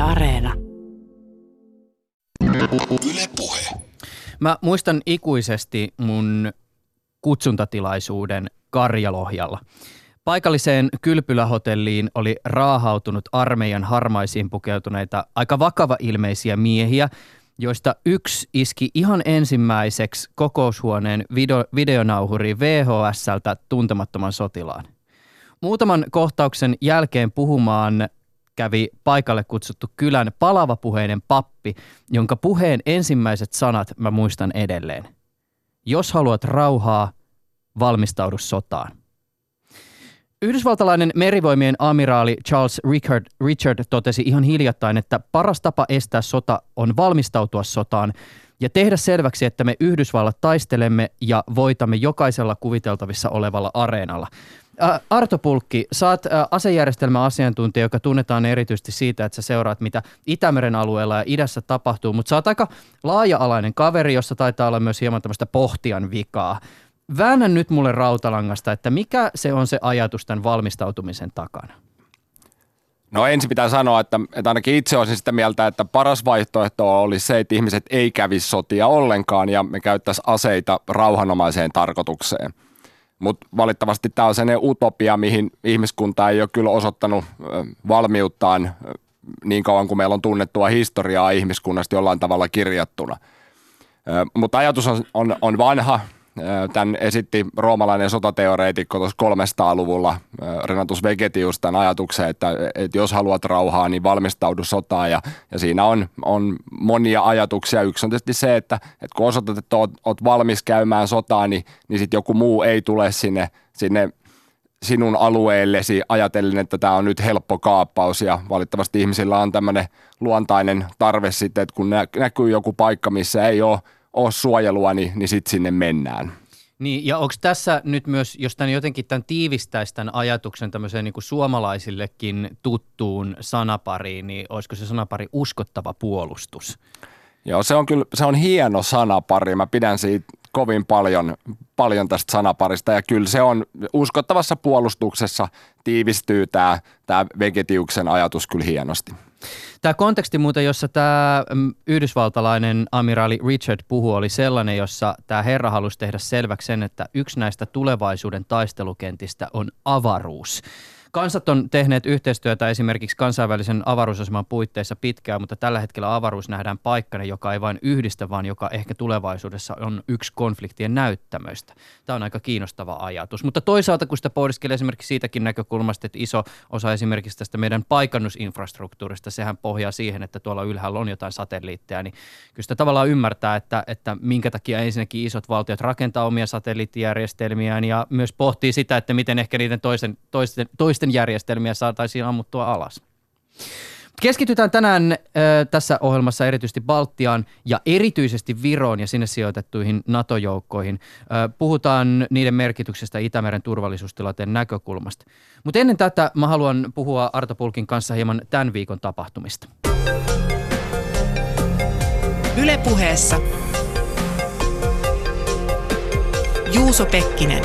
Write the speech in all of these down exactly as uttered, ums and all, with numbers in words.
Areena. Yle Puhe. Mä muistan ikuisesti mun kutsuntatilaisuuden Karjalohjalla. Paikalliseen kylpylähotelliin oli raahautunut armeijan harmaisiin pukeutuneita aika vakava-ilmeisiä miehiä, joista yksi iski ihan ensimmäiseksi kokoushuoneen video- videonauhuriin V H S:ltä tuntemattoman sotilaan. Muutaman kohtauksen jälkeen puhumaan kävi paikalle kutsuttu kylän palavapuheinen pappi, jonka puheen ensimmäiset sanat mä muistan edelleen. Jos haluat rauhaa, valmistaudu sotaan. Yhdysvaltalainen merivoimien amiraali Charles Richard, Richard totesi ihan hiljattain, että paras tapa estää sota on valmistautua sotaan ja tehdä selväksi, että me Yhdysvallat taistelemme ja voitamme jokaisella kuviteltavissa olevalla areenalla. Ä, Arto Pulkki, sä oot ä, asejärjestelmäasiantuntija, joka tunnetaan erityisesti siitä, että sä seuraat, mitä Itämeren alueella ja idässä tapahtuu, mutta sä oot aika laaja-alainen kaveri, jossa taitaa olla myös hieman tämmöistä pohtijan vikaa. Väännä nyt mulle rautalangasta, että mikä se on se ajatus tämän valmistautumisen takana? No ensin pitää sanoa, että, että ainakin itse olisin sitä mieltä, että paras vaihtoehto olisi se, että ihmiset ei kävisi sotia ollenkaan ja me käyttäisiin aseita rauhanomaiseen tarkoitukseen. Mutta valitettavasti tämä on sellainen utopia, mihin ihmiskunta ei ole kyllä osoittanut valmiuttaan niin kauan kuin meillä on tunnettua historiaa ihmiskunnasta jollain tavalla kirjattuna. Mutta ajatus on, on, on vanha. Tämän esitti roomalainen sotateoreetikko tuossa kolmesataaluvulla Renatus Vegetius tämän ajatuksen, että, että jos haluat rauhaa, niin valmistaudu sotaan. Ja, ja siinä on, on monia ajatuksia. Yksi on tietysti se, että, että kun osoitat, että oot, oot valmis käymään sotaan, niin, niin sitten joku muu ei tule sinne, sinne sinun alueellesi ajatellen, että tämä on nyt helppo kaappaus. Ja valitettavasti ihmisillä on tämmöinen luontainen tarve sitten, että kun näkyy joku paikka, missä ei ole ole suojelua, niin, niin sitten sinne mennään. Niin, ja onko tässä nyt myös, jos tämän jotenkin tämän tiivistäisi tämän ajatuksen tämmöiseen niin kuin suomalaisillekin tuttuun sanapariin, niin olisiko se sanapari uskottava puolustus? Joo, se on kyllä, se on hieno sanapari. Mä pidän siitä kovin paljon, paljon tästä sanaparista, ja kyllä se on uskottavassa puolustuksessa tiivistyy tämä, tämä Vegetiuksen ajatus kyllä hienosti. Tämä konteksti muuten, jossa tämä yhdysvaltalainen amiraali Richard puhuu, oli sellainen, jossa tämä herra halusi tehdä selväksi sen, että yksi näistä tulevaisuuden taistelukentistä on avaruus. Kansat on tehneet yhteistyötä esimerkiksi kansainvälisen avaruusaseman puitteissa pitkään, mutta tällä hetkellä avaruus nähdään paikkana, joka ei vain yhdistä, vaan joka ehkä tulevaisuudessa on yksi konfliktien näyttämöistä. Tämä on aika kiinnostava ajatus. Mutta toisaalta, kun sitä pohdiskelee esimerkiksi siitäkin näkökulmasta, että iso osa esimerkiksi tästä meidän paikannusinfrastruktuurista, sehän pohjaa siihen, että tuolla ylhäällä on jotain satelliitteja, niin kyllä sitä tavallaan ymmärtää, että, että minkä takia ensinnäkin isot valtiot rakentaa omia satelliittijärjestelmiään ja myös pohtii sitä, että miten ehkä niiden toisen, toisten, toisten järjestelmiä saataisiin ammuttua alas. Keskitytään tänään äh, tässä ohjelmassa erityisesti Baltiaan ja erityisesti Viroon ja sinne sijoitettuihin NATO-joukkoihin. Äh, puhutaan niiden merkityksestä Itämeren turvallisuustilanteen näkökulmasta. Mutta ennen tätä mä haluan puhua Arto Pulkin kanssa hieman tämän viikon tapahtumista. Yle Puheessa Juuso Pekkinen.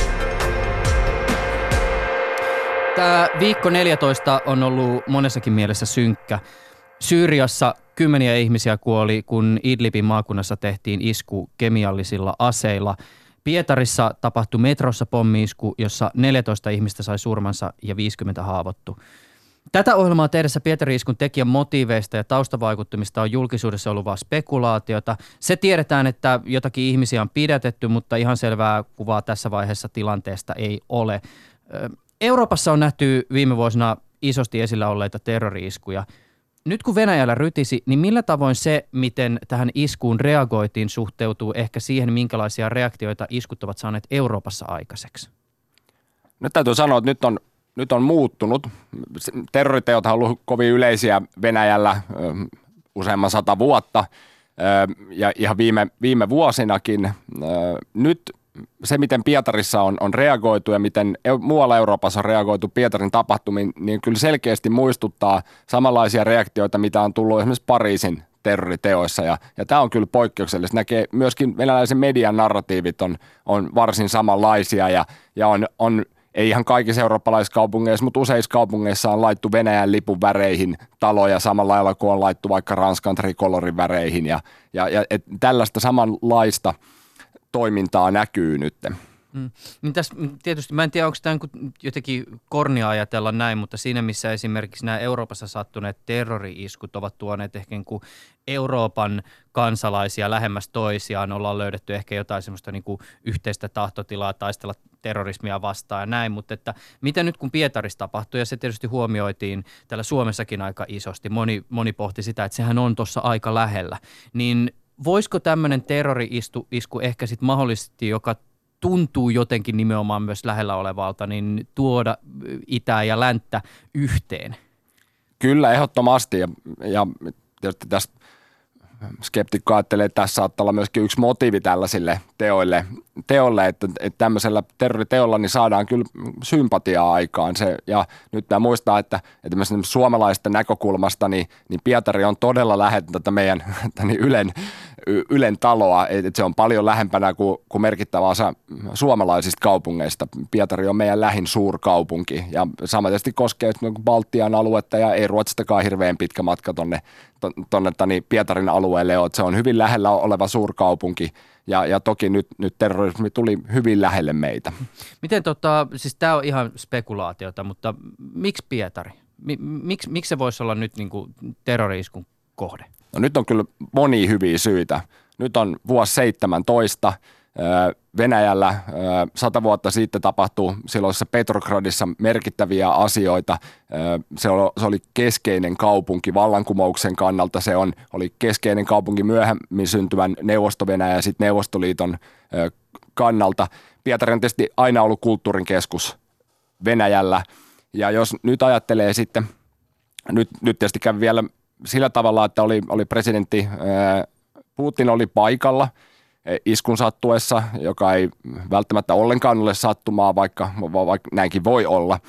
Tämä viikko neljätoista on ollut monessakin mielessä synkkä. Syyriassa kymmeniä ihmisiä kuoli, kun Idlibin maakunnassa tehtiin isku kemiallisilla aseilla. Pietarissa tapahtui metrossa pommi-isku, jossa neljätoista ihmistä sai surmansa ja viisikymmentä haavoittu. Tätä ohjelmaa tehdessä Pietari-iskun tekijän motiiveista ja taustavaikuttimista on julkisuudessa ollut vain spekulaatiota. Se tiedetään, että jotakin ihmisiä on pidätetty, mutta ihan selvää kuvaa tässä vaiheessa tilanteesta ei ole. Euroopassa on nähty viime vuosina isosti esillä olleita terrori-iskuja. Nyt kun Venäjällä rytisi, niin millä tavoin se, miten tähän iskuun reagoitiin, suhteutuu ehkä siihen, minkälaisia reaktioita iskut ovat saaneet Euroopassa aikaiseksi? Nyt täytyy sanoa, että nyt on, nyt on muuttunut. Terroriteot on ollut kovin yleisiä Venäjällä useamman sata vuotta ja ihan viime, viime vuosinakin. Nyt se, miten Pietarissa on, on reagoitu ja miten muualla Euroopassa on reagoitu Pietarin tapahtumiin, niin kyllä selkeästi muistuttaa samanlaisia reaktioita, mitä on tullut esimerkiksi Pariisin terroriteoissa. Ja, ja tämä on kyllä poikkeuksellista. Näkee myöskin venäläisen median narratiivit on, on varsin samanlaisia ja, ja on, on ei ihan kaikissa eurooppalaisissa kaupungeissa, mutta useissa kaupungeissa on laittu Venäjän lipun väreihin taloja samalla lailla kuin on laittu vaikka Ranskan trikolorin väreihin ja, ja, ja et tällaista samanlaista toimintaa näkyy nyt. Mm. Niin tässä, tietysti, mä en tiedä, onko tämä jotenkin kornia ajatella näin, mutta siinä missä esimerkiksi nämä Euroopassa sattuneet terrori-iskut ovat tuoneet ehkä niin kuin Euroopan kansalaisia lähemmäs toisiaan, ollaan löydetty ehkä jotain semmoista niin kuin yhteistä tahtotilaa taistella terrorismia vastaan ja näin, mutta että mitä nyt kun Pietarissa tapahtui, ja se tietysti huomioitiin täällä Suomessakin aika isosti, moni, moni pohti sitä, että sehän on tuossa aika lähellä, niin voisiko tämmöinen terrori-isku ehkä sitten mahdollisesti, joka tuntuu jotenkin nimenomaan myös lähellä olevalta, niin tuoda itää ja länttä yhteen? Kyllä, ehdottomasti. Ja, ja tietysti tässä skeptikko ajattelee, että tässä saattaa olla myöskin yksi motiivi tällaisille teoille, teolle, että, että tämmöisellä terroriteolla niin saadaan kyllä sympatiaa aikaan. Se, ja nyt tämä muistaa, että, että myös suomalaisten näkökulmasta niin, niin Pietari on todella lähellä tätä meidän niin Ylen, Ylen taloa, että se on paljon lähempänä kuin, kuin merkittävä osa suomalaisista kaupungeista. Pietari on meidän lähin suurkaupunki ja sama tietysti koskee Baltian aluetta ja ei Ruotsistakaan hirveän pitkä matka tuonne tonne, niin Pietarin alueelle on. Se on hyvin lähellä oleva suurkaupunki ja, ja toki nyt, nyt terrorismi tuli hyvin lähelle meitä. Miten tota, siis tämä on ihan spekulaatiota, mutta miksi Pietari? Miksi, miksi se voisi olla nyt niin kuin terrori-iskun kohde? No nyt on kyllä monia hyviä syitä. Nyt on vuosi seitsemäntoista. Venäjällä sata vuotta sitten tapahtuu silloisessa Petrogradissa merkittäviä asioita. Se oli keskeinen kaupunki vallankumouksen kannalta. Se on, oli keskeinen kaupunki myöhemmin syntyvän Neuvosto-Venäjän ja sitten Neuvostoliiton kannalta. Pietari on tietysti aina ollut kulttuurin keskus Venäjällä. Ja jos nyt ajattelee sitten, nyt, nyt tietysti kävi vielä sillä tavalla, että oli, oli presidentti Putin oli paikalla iskun sattuessa, joka ei välttämättä ollenkaan ole sattumaa, vaikka, vaikka näinkin voi olla.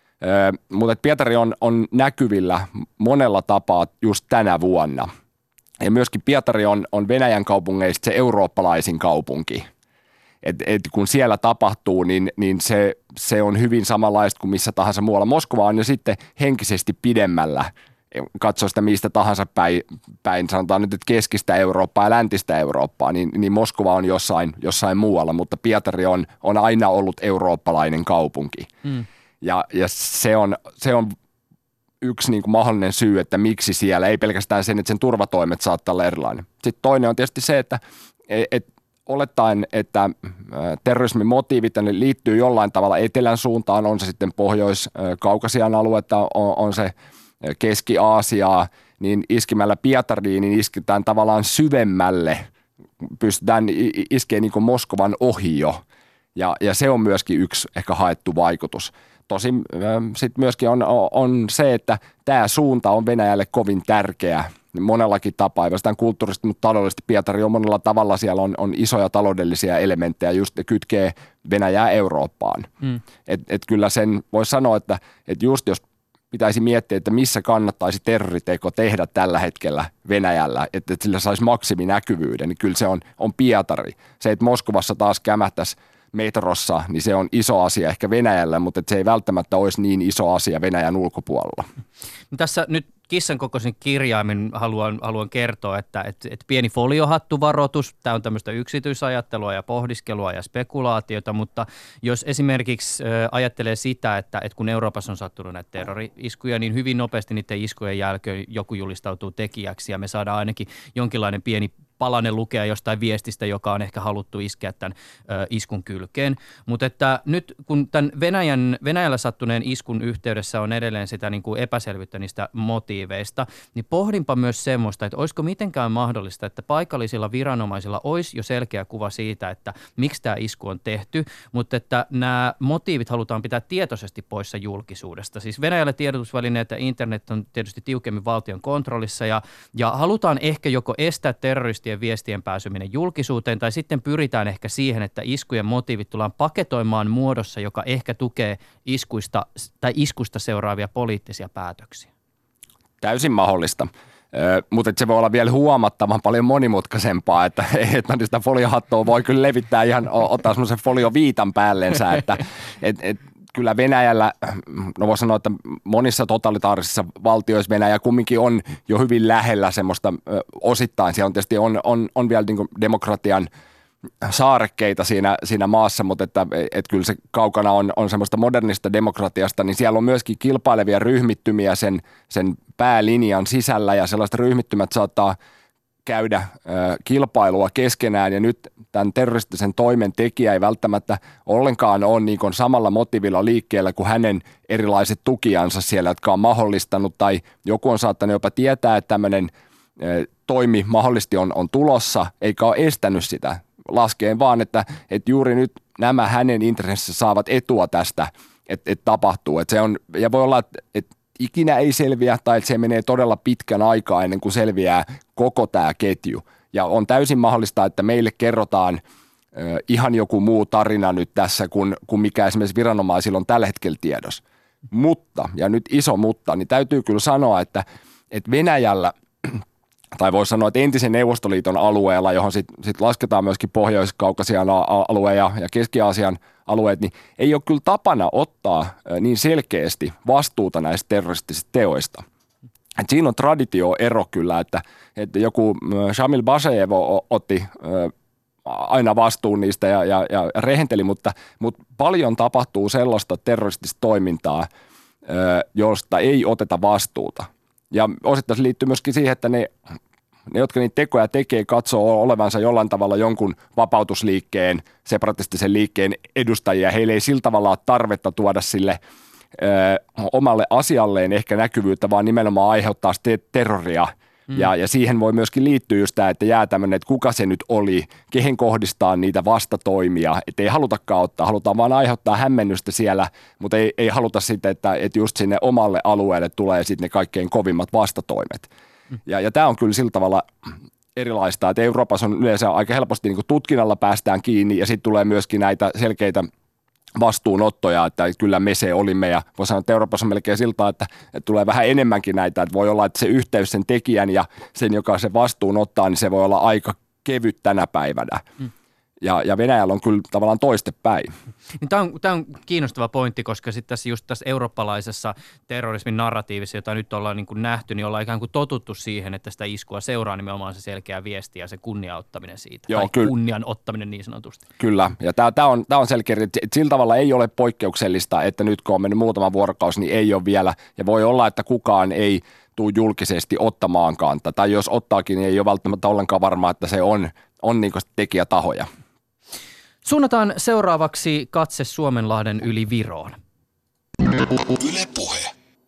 Mutta Pietari on, on näkyvillä monella tapaa just tänä vuonna. Ja myöskin Pietari on, on Venäjän kaupungeista se eurooppalaisin kaupunki. Et, et kun siellä tapahtuu, niin, niin se, se on hyvin samanlaista kuin missä tahansa muualla. Moskova on jo sitten henkisesti pidemmällä. Katsoo sitä mistä tahansa päin, päin, sanotaan nyt, että keskistä Eurooppaa ja läntistä Eurooppaa, niin, niin Moskova on jossain, jossain muualla, mutta Pietari on, on aina ollut eurooppalainen kaupunki. Mm. Ja, ja se on, se on yksi niin kuin mahdollinen syy, että miksi siellä, ei pelkästään sen, että sen turvatoimet saattaa olla erilainen. Sitten toinen on tietysti se, että et, olettaen, että terrorismin motiivit liittyy jollain tavalla etelän suuntaan, on se sitten Pohjois-Kaukasian aluetta, on, on se Keski-Aasiaa, niin iskemällä Pietariin niin isketään tavallaan syvemmälle, pystytään iskeemään niin kuin Moskovan ohi jo, ja, ja se on myöskin yksi ehkä haettu vaikutus. Tosin sitten myöskin on, on se, että tämä suunta on Venäjälle kovin tärkeä monellakin tapaa, ei vastaan kulttuurisesti, mutta taloudellisesti Pietari on monella tavalla, siellä on, on isoja taloudellisia elementtejä, just kytkee Venäjää Eurooppaan. Mm. Et, et kyllä sen voi sanoa, että et just jos pitäisi miettiä, että missä kannattaisi terroriteko tehdä tällä hetkellä Venäjällä, että sillä saisi maksiminäkyvyyden, niin kyllä se on, on Pietari. Se, että Moskovassa taas kämähtäisi metrossa, niin se on iso asia ehkä Venäjällä, mutta että se ei välttämättä olisi niin iso asia Venäjän ulkopuolella. Tässä nyt kissan kokoisen kirjaimin haluan, haluan kertoa, että, että, että pieni foliohattuvaroitus, tämä on tämmöistä yksityisajattelua ja pohdiskelua ja spekulaatiota, mutta jos esimerkiksi ajattelee sitä, että, että kun Euroopassa on sattunut näitä terrori-iskuja, niin hyvin nopeasti niiden iskujen jälkeen joku julistautuu tekijäksi ja me saadaan ainakin jonkinlainen pieni palanen lukea jostain viestistä, joka on ehkä haluttu iskeä tämän ö, iskun kylkeen. Mutta että nyt kun tämän Venäjän, Venäjällä sattuneen iskun yhteydessä on edelleen sitä niin kuin epäselvyyttä niistä motiiveista, niin pohdinpa myös semmoista, että olisiko mitenkään mahdollista, että paikallisilla viranomaisilla olisi jo selkeä kuva siitä, että miksi tämä isku on tehty, mutta että nämä motiivit halutaan pitää tietoisesti poissa julkisuudesta. Siis Venäjällä tiedotusvälineet ja internet on tietysti tiukemmin valtion kontrollissa ja, ja halutaan ehkä joko estää terroristien viestien pääsyminen julkisuuteen tai sitten pyritään ehkä siihen, että iskujen motiivit tullaan paketoimaan muodossa, joka ehkä tukee iskuista tai iskusta seuraavia poliittisia päätöksiä. Täysin mahdollista, Ö, mutta se voi olla vielä huomattavan paljon monimutkaisempaa, että, että sitä foliohattoa voi kyllä levittää ihan, ottaa semmoisen folioviitan päällensä, että et, et, kyllä Venäjällä, no voisi sanoa, että monissa totalitaarisissa valtioissa Venäjä kumminkin on jo hyvin lähellä semmoista osittain. Siellä on tietysti on, on, on vielä niin kuin demokratian saarekkeita siinä, siinä maassa, mutta että, että kyllä se kaukana on, on semmoista modernista demokratiasta, niin siellä on myöskin kilpailevia ryhmittymiä sen, sen päälinjan sisällä ja sellaiset ryhmittymät saattaa käydä ö, kilpailua keskenään ja nyt tämän terroristisen toimen tekijä ei välttämättä ollenkaan ole niin kuin samalla motiivilla liikkeellä kuin hänen erilaiset tukijansa siellä, jotka on mahdollistanut tai joku on saattanut jopa tietää, että tämmöinen ö, toimi mahdollisesti on, on tulossa, eikä ole estänyt sitä. Laskeen vaan, että, että juuri nyt nämä hänen intressissä saavat etua tästä, että, että tapahtuu. Että se on, ja voi olla, että, että ikinä ei selviä tai että se menee todella pitkän aikaa ennen kuin selviää koko tämä ketju. Ja on täysin mahdollista, että meille kerrotaan ö, ihan joku muu tarina nyt tässä kuin, kuin mikä esimerkiksi viranomaisilla on tällä hetkellä tiedossa. Mutta, ja nyt iso mutta, niin täytyy kyllä sanoa, että, että Venäjällä tai voisi sanoa, että entisen Neuvostoliiton alueella, johon sitten sit lasketaan myöskin Pohjois-Kaukasian alue ja, ja Keski-Aasian alueet, niin ei ole kyllä tapana ottaa niin selkeästi vastuuta näistä terroristisista teoista. Et siinä on traditioero kyllä, että, että joku Shamil Basajev otti aina vastuun niistä ja, ja, ja rehenteli, mutta, mutta paljon tapahtuu sellaista terroristista toimintaa, josta ei oteta vastuuta. Ja osittain se liittyy myöskin siihen, että ne, ne, jotka niitä tekoja tekee, katsoo olevansa jollain tavalla jonkun vapautusliikkeen, separatistisen liikkeen edustajia. Heille ei sillä tavalla ole tarvetta tuoda sille ö, omalle asialleen ehkä näkyvyyttä, vaan nimenomaan aiheuttaa te- terroria. Mm. Ja, ja siihen voi myöskin liittyä just tämä, että jää tämmöinen, että kuka se nyt oli, kehen kohdistaa niitä vastatoimia. Että ei halutakaan ottaa, halutaan vaan aiheuttaa hämmennystä siellä, mutta ei, ei haluta sitten, että, että just sinne omalle alueelle tulee sitten ne kaikkein kovimmat vastatoimet. Mm. Ja, ja tämä on kyllä sillä tavalla erilaista, että Euroopassa on yleensä aika helposti niin kuin tutkinnalla päästään kiinni ja sitten tulee myöskin näitä selkeitä vastuunottoja, että kyllä me se olimme ja voi sanoa, että Euroopassa on melkein siltä, että, että tulee vähän enemmänkin näitä, että voi olla, että se yhteys sen tekijän ja sen, joka se vastuun ottaa, niin se voi olla aika kevyt tänä päivänä. Mm. Ja, ja Venäjällä on kyllä tavallaan toistepäin. Niin tämä, on, tämä on kiinnostava pointti, koska sitten tässä just tässä eurooppalaisessa terrorismin narratiivissa, jota nyt ollaan niin kuin nähty, niin ollaan ikään kuin totuttu siihen, että sitä iskua seuraa nimenomaan se selkeä viesti ja se kunnian ottaminen siitä. Joo, tai kyllä. Kunnian ottaminen niin sanotusti. Kyllä, ja tämä, tämä, on, tämä on selkeä, että sillä tavalla ei ole poikkeuksellista, että nyt kun on mennyt muutama vuorokausi, niin ei ole vielä, ja voi olla, että kukaan ei tule julkisesti ottamaan kantaa, tai jos ottaakin, niin ei ole välttämättä ollenkaan varmaa, että se on, on niin kuin tekijätahoja. Suunnataan seuraavaksi katse Suomenlahden yli Viroon. Yle Puhe.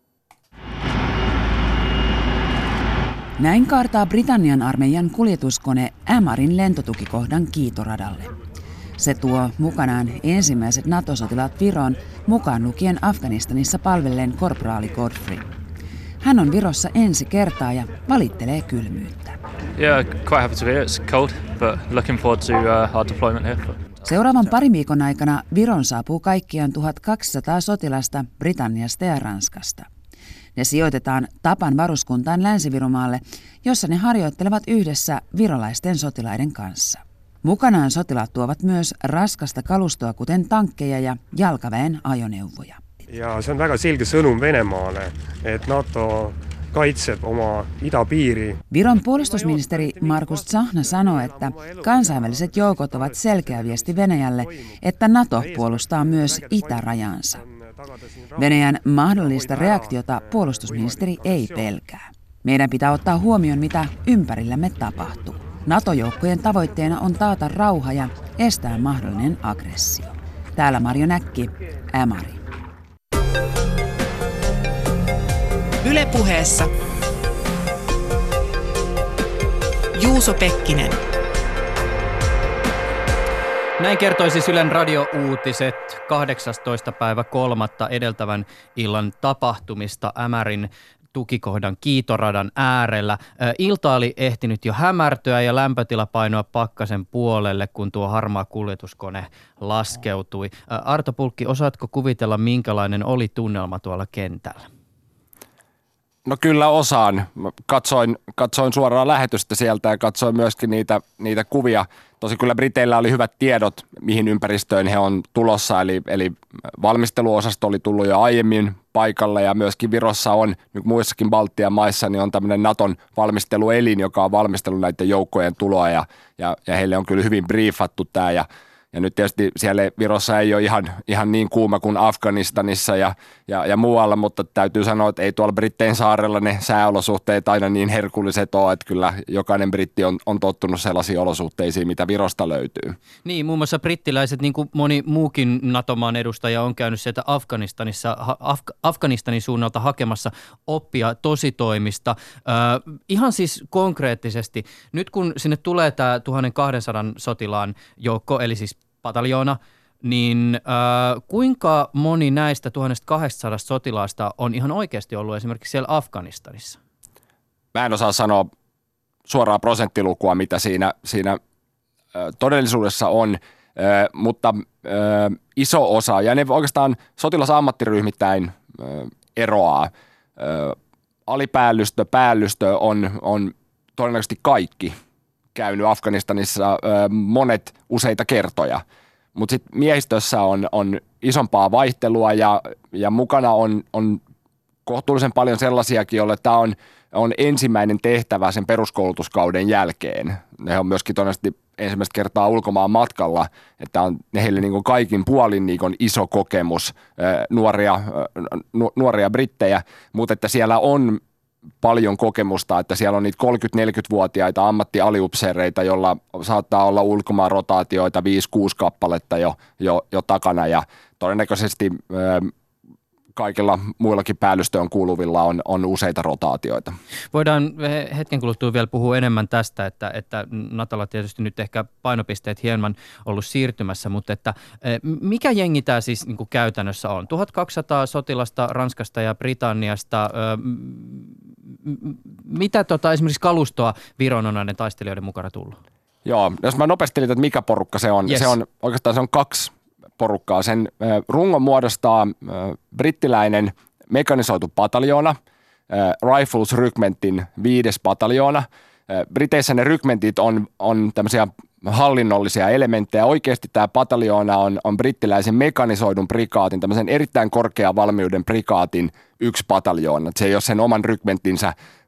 Näin kaartaa Britannian armeijan kuljetuskone Ämarin lentotukikohdan kiitoradalle. Se tuo mukanaan ensimmäiset NATO-sotilaat Viroon, mukaan lukien Afganistanissa palvelleen korporaali Godfrey. Hän on Virossa ensi kertaa ja valittelee kylmyyttä. Yeah, quite happy to be here. It's cold, but looking forward to uh, our deployment here. Seuraavan parin viikon aikana Viron saapuu kaikkiaan tuhatkaksisataa sotilasta Britanniasta ja Ranskasta. Ne sijoitetaan Tapan varuskuntaan Länsi-Viromaalle, jossa ne harjoittelevat yhdessä virolaisten sotilaiden kanssa. Mukanaan sotilaat tuovat myös raskasta kalustoa, kuten tankkeja ja jalkaväen ajoneuvoja. Ja se on väga selge sõnum Venemaalle, että NATO kaitseb oma idapiiri. Viron puolustusministeri Margus Tsahna sanoo, että kansainväliset joukot ovat selkeä viesti Venäjälle, että NATO puolustaa myös itärajansa. Venäjän mahdollista reaktiota puolustusministeri ei pelkää. Meidän pitää ottaa huomioon, mitä ympärillämme tapahtuu. NATO-joukkojen tavoitteena on taata rauha ja estää mahdollinen aggressio. Täällä Marjo Näkki, Ämari. Yle Puheessa Juuso Pekkinen. Näin kertoi siis Ylen radio-uutiset kahdeksastoista päivä kolmatta edeltävän illan tapahtumista Ämärin tukikohdan kiitoradan äärellä. Ilta oli ehtinyt jo hämärtyä ja lämpötila painoa pakkasen puolelle, kun tuo harmaa kuljetuskone laskeutui. Arto Pulkki, osaatko kuvitella, minkälainen oli tunnelma tuolla kentällä? No kyllä osaan. Katsoin, katsoin suoraan lähetystä sieltä ja katsoin myöskin niitä, niitä kuvia. Tosi kyllä Briteillä oli hyvät tiedot, mihin ympäristöön he on tulossa, eli, eli valmisteluosasto oli tullut jo aiemmin paikalle ja myöskin Virossa on, nyt muissakin Baltian maissa, niin on tämmöinen Naton valmisteluelin, joka on valmistellut näiden joukkojen tuloa ja, ja, ja heille on kyllä hyvin briefattu tämä ja Ja nyt tietysti siellä Virossa ei ole ihan, ihan niin kuuma kuin Afganistanissa ja, ja, ja muualla, mutta täytyy sanoa, että ei tuolla Brittein saarella ne sääolosuhteet aina niin herkulliset ole, että kyllä jokainen britti on, on tottunut sellaisiin olosuhteisiin, mitä Virosta löytyy. Niin, muun muassa brittiläiset, niin kuin moni muukin NATO-maan edustaja on käynyt sieltä Afganistanissa, Af- Afganistanin suunnalta hakemassa oppia tositoimista. Äh, ihan siis konkreettisesti, nyt kun sinne tulee tämä tuhatkaksisataa sotilaan joukko, eli siis pataljoona, niin äh, kuinka moni näistä tuhatkaksisataa sotilaasta on ihan oikeasti ollut esimerkiksi siellä Afganistanissa? Mä en osaa sanoa suoraa prosenttilukua, mitä siinä, siinä äh, todellisuudessa on, äh, mutta äh, iso osa, ja ne oikeastaan sotilasammattiryhmittäin äh, eroaa. Äh, alipäällystö, päällystö on, on todennäköisesti kaikki käynyt Afganistanissa, äh, monet useita kertoja. Mutta sitten miehistössä on, on isompaa vaihtelua ja, ja mukana on, on kohtuullisen paljon sellaisiakin, joille tämä on, on ensimmäinen tehtävä sen peruskoulutuskauden jälkeen. Ne on myöskin todennäköisesti ensimmäistä kertaa ulkomaan matkalla, että on heille niin kuin kaikin puolin niin kuin iso kokemus nuoria, nuoria brittejä, mutta että siellä on paljon kokemusta, että siellä on niitä kolmekymmentä-neljäkymmentävuotiaita ammattialiupseereita, joilla saattaa olla ulkomaan rotaatioita viisi kuusi kappaletta jo, jo, jo takana ja todennäköisesti ö, kaikilla muillakin päällystöön kuuluvilla on, on useita rotaatioita. Voidaan hetken kuluttua vielä puhua enemmän tästä, että, että Natolla tietysti nyt ehkä painopisteet hieman ollut siirtymässä, mutta että mikä jengi tämä siis niin kuin käytännössä on? tuhatkaksisataa sotilasta Ranskasta ja Britanniasta. Mitä tota, esimerkiksi kalustoa Viron on näiden taistelijoiden mukana tullut? Joo, jos mä nopeasti liitän, että mikä porukka se on. Yes. Se on oikeastaan se on kaksi porukkaa. Sen rungon muodostaa brittiläinen mekanisoitu pataljoona, Rifles Rykmentin viides pataljoona. Briteissä ne rykmentit on, on tämmöisiä hallinnollisia elementtejä. Oikeasti tämä pataljoona on, on brittiläisen mekanisoidun prikaatin, tämmöisen erittäin korkean valmiuden prikaatin yksi pataljoona. Se ei ole sen oman rykmenttinsä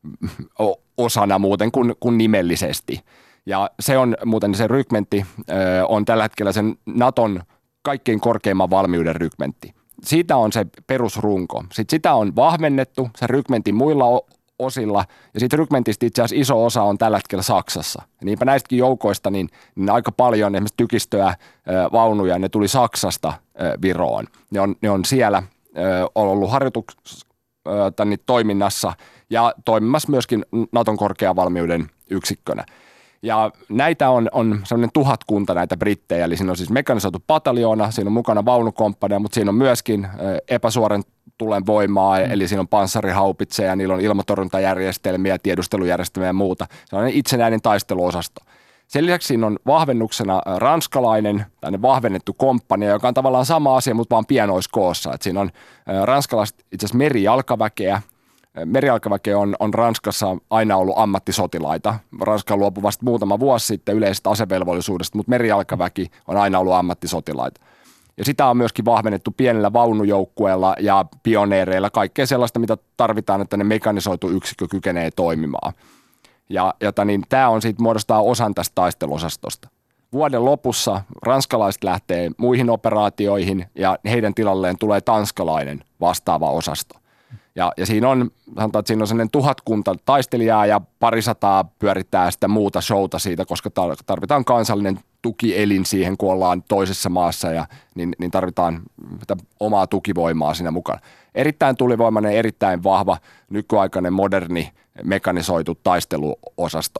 osana muuten kuin, kuin nimellisesti. Ja se on muuten se rykmentti on tällä hetkellä sen Naton kaikkein korkeimman valmiuden rykmentti. Siitä on se perusrunko. Sitten sitä on vahvennettu sen rykmentin muilla osilla, ja siitä rykmentistä itse asiassa iso osa on tällä hetkellä Saksassa. Ja niinpä näistäkin joukoista niin, niin aika paljon esimerkiksi tykistöä, vaunuja, ne tuli Saksasta Viroon. Ne on, ne on siellä on ollut harjoituksessa toiminnassa ja toimimassa myöskin Naton korkean valmiuden yksikkönä. Ja näitä on, on sellainen tuhatkunta näitä brittejä, eli siinä on siis mekanisoitu pataljoona, siinä on mukana vaunukomppania, mutta siinä on myöskin epäsuoren tulen voimaa, mm. eli siinä on panssarihaupitseja, niillä on ilmatorjuntajärjestelmiä, tiedustelujärjestelmiä ja muuta. Se on itsenäinen taisteluosasto. Sen lisäksi siinä on vahvennuksena ranskalainen, tämmöinen vahvennettu komppania, joka on tavallaan sama asia, mutta vaan pienoiskoossa. Et siinä on ranskalaiset itse asiassa merijalkaväkeä. Merijalkaväkeä on, on Ranskassa aina ollut ammattisotilaita. Ranska luopui vasta muutama vuosi sitten yleisestä asevelvollisuudesta, mutta merijalkaväki on aina ollut ammattisotilaita. Ja sitä on myöskin vahvennettu pienellä vaunujoukkueella ja pioneereilla, kaikkea sellaista, mitä tarvitaan, että ne mekanisoitu yksikkö kykenee toimimaan. Ja jota, niin, tämä on siitä muodostaa osan tästä taisteluosastosta. Vuoden lopussa ranskalaiset lähtee muihin operaatioihin ja heidän tilalleen tulee tanskalainen vastaava osasto. Ja, ja siinä on, sanotaan, että siinä on sellainen tuhatkunta taistelijaa ja parisataa pyörittää sitä muuta showta siitä, koska tarvitaan kansallinen tukielin siihen, kun ollaan toisessa maassa ja niin, niin tarvitaan omaa tukivoimaa siinä mukana. Erittäin tulivoimainen, erittäin vahva, nykyaikainen, moderni, mekanisoitu taisteluosasto.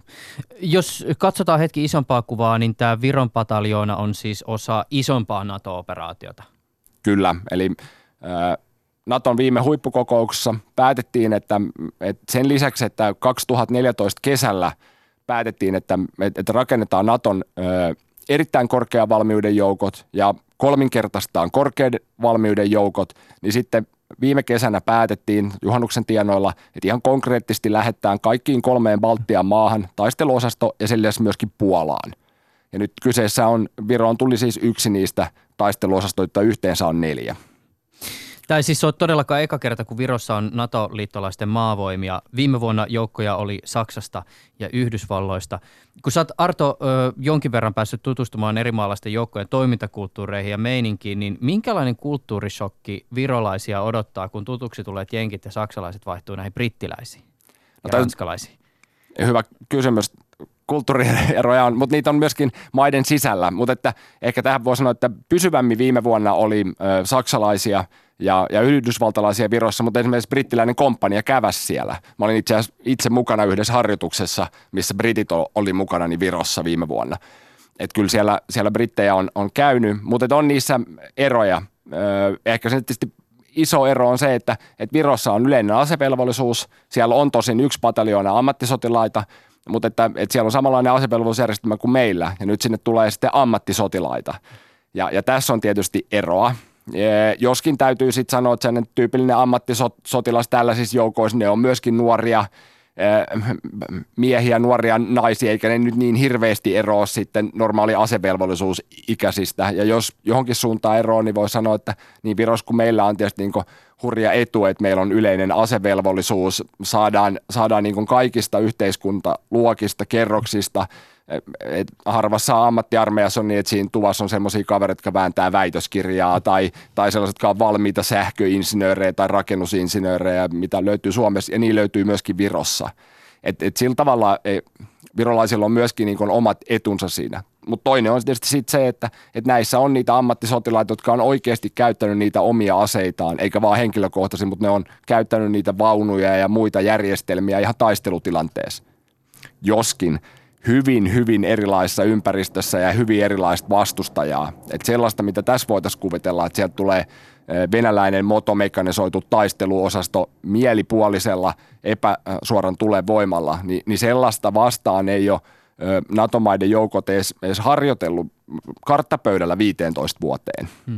Jos katsotaan hetki isompaa kuvaa, niin tämä Viron pataljoona on siis osa isompaa NATO-operaatiota. Kyllä, eli äh, Naton viime huippukokouksessa päätettiin, että, että sen lisäksi, että kaksituhattaneljätoista kesällä päätettiin, että, että rakennetaan Naton ö, erittäin korkean valmiuden joukot ja kolminkertaistaan korkean valmiuden joukot, niin sitten viime kesänä päätettiin juhannuksen tienoilla, että ihan konkreettisesti lähdetään kaikkiin kolmeen Baltian maahan taisteluosasto ja sen lisäksi myöskin Puolaan. Ja nyt kyseessä on, Viroon tuli siis yksi niistä taisteluosastoista, yhteensä on neljä. Tämä ei siis ole todellakaan eka kerta, kun Virossa on NATO-liittolaisten maavoimia. Viime vuonna joukkoja oli Saksasta ja Yhdysvalloista. Kun sä oot, Arto, jonkin verran päässyt tutustumaan eri maalaisten joukkojen toimintakulttuureihin ja meininkiin, niin minkälainen kulttuurishokki virolaisia odottaa, kun tutuksi tuleet jenkit ja saksalaiset vaihtuu näihin brittiläisiin ja no, ranskalaisiin? Hyvä kysymys. Kulttuurieroja on, mutta niitä on myöskin maiden sisällä. Mutta että ehkä tähän voi sanoa, että pysyvämmin viime vuonna oli ö, saksalaisia ja, ja yhdysvaltalaisia Virossa, mutta esimerkiksi brittiläinen komppania käväsi siellä. Mä olin itse asiassa itse mukana yhdessä harjoituksessa, missä britit oli mukana niin Virossa viime vuonna. Että kyllä siellä, siellä brittejä on, on käynyt, mutta on niissä eroja. Ö, ehkä se tietysti iso ero on se, että, että Virossa on yleinen asevelvollisuus. Siellä on tosin yksi pataljoona ammattisotilaita, mutta että, että siellä on samanlainen asevelvollisuusjärjestelmä kuin meillä, ja nyt sinne tulee sitten ammattisotilaita. Ja, ja tässä on tietysti eroa. E, joskin täytyy sitten sanoa, että sellainen tyypillinen ammattisotilas tällaisissa joukoissa, ne on myöskin nuoria e, miehiä, nuoria naisia, eikä ne nyt niin hirveästi eroa sitten normaali asevelvollisuusikäisistä. Ja jos johonkin suuntaan eroa, niin voi sanoa, että niin Virossa kuin meillä on tietysti niin kuin hurja etu, että meillä on yleinen asevelvollisuus, saadaan, saadaan niin kuin kaikista yhteiskuntaluokista, kerroksista. Et harvassa ammattiarmeijassa on niin, että siinä tuvassa on semmoisia kavereita, jotka vääntää väitöskirjaa tai, tai sellaiset, jotka on valmiita sähköinsinöörejä tai rakennusinsinöörejä, mitä löytyy Suomessa, ja niin löytyy myöskin Virossa. Et, et sillä tavalla e, virolaisilla on myöskin niin kuin omat etunsa siinä. Mutta toinen on tietysti sit se, että, että näissä on niitä ammattisotilaita, jotka on oikeasti käyttänyt niitä omia aseitaan, eikä vaan henkilökohtaisesti, mutta ne on käyttänyt niitä vaunuja ja muita järjestelmiä ihan taistelutilanteessa. Joskin hyvin, hyvin erilaisessa ympäristössä ja hyvin erilaista vastustajaa. Että sellaista, mitä tässä voitaisiin kuvitella, että sieltä tulee venäläinen motomekanisoitu taisteluosasto mielipuolisella epäsuoran tulevoimalla, niin, niin sellaista vastaan ei ole NATO-maiden joukot edes, edes harjoitellut karttapöydällä viiteentoista vuoteen. Hmm.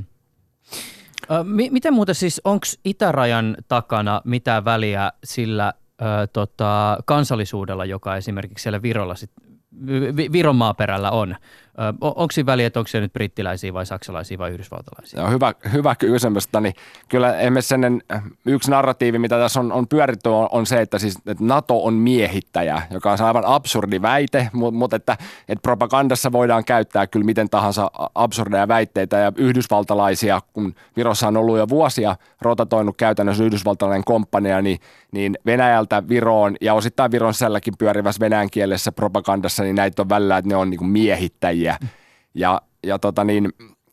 M- miten muuten siis, onko itärajan takana mitään väliä sillä ö, tota, kansallisuudella, joka esimerkiksi siellä Virolla sit, Viron maaperällä on? Onko siinä väliä, että onko se nyt brittiläisiä vai saksalaisia vai yhdysvaltalaisia? No, hyvä, hyvä kysymys. Niin kyllä esimerkiksi sellainen yksi narratiivi, mitä tässä on, on pyöritty, on, on se, että, siis, että NATO on miehittäjä, joka on aivan absurdi väite, mutta, mutta että, että propagandassa voidaan käyttää kyllä miten tahansa absurdeja väitteitä ja yhdysvaltalaisia, kun Virossa on ollut jo vuosia rotatoinut käytännössä yhdysvaltalainen komppania, niin, niin Venäjältä Viroon ja osittain Viron sisälläkin pyörivässä venäjän kielessä propagandassa, niin näitä on välillä, että ne on niin kuin miehittäjiä. Ja, ja tota niin,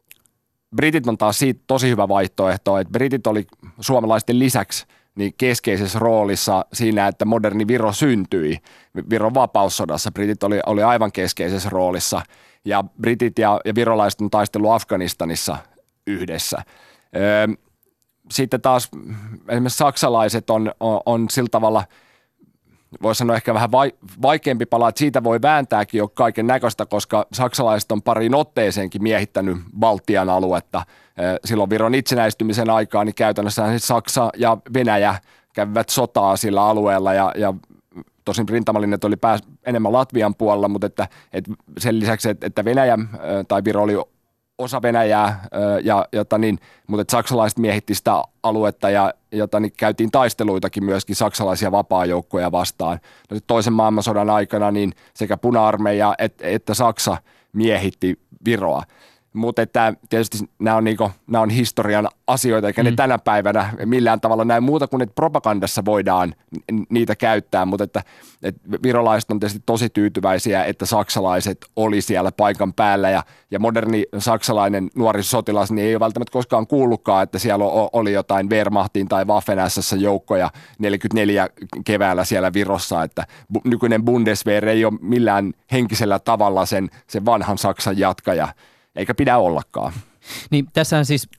britit on taas siitä tosi hyvä vaihtoehto, että britit oli suomalaisten lisäksi niin keskeisessä roolissa siinä, että moderni Viro syntyi. Viron vapaussodassa britit oli, oli aivan keskeisessä roolissa ja britit ja, ja virolaiset on taistellut Afganistanissa yhdessä. Öö, sitten taas esimerkiksi saksalaiset on, on, on sillä tavalla, voisi sanoa ehkä vähän vaikeampi pala, että siitä voi vääntääkin jo kaiken näköistä, koska saksalaiset on pariin otteeseenkin miehittänyt Baltian aluetta. Silloin Viron itsenäistymisen aikaa niin käytännössä siis Saksa ja Venäjä kävivät sotaa sillä alueella ja, ja tosin rintamalinjat oli pääs enemmän Latvian puolella, mutta että, että sen lisäksi, että Venäjä tai Viro oli osa Venäjää, ja, jota niin, mutta että saksalaiset miehitti sitä aluetta ja jota niin käytiin taisteluitakin myöskin saksalaisia vapaajoukkoja vastaan. No, toisen maailmansodan aikana niin sekä puna-armeija että, että Saksa miehitti Viroa. Mutta että tietysti nämä on, niinku, nämä on historian asioita, eikä mm. ne tänä päivänä millään tavalla näin muuta kuin, että propagandassa voidaan niitä käyttää, mutta että, että virolaiset on tietysti tosi tyytyväisiä, että saksalaiset oli siellä paikan päällä ja, ja moderni saksalainen nuori sotilas niin ei ole välttämättä koskaan kuullutkaan, että siellä oli jotain Wehrmachtin tai Waffen-ässässä joukkoja neljäkymmentäneljä keväällä siellä Virossa, että nykyinen Bundeswehr ei ole millään henkisellä tavalla sen, sen vanhan Saksan jatkaja. Eikä pidä ollakaan. Niin tässähän siis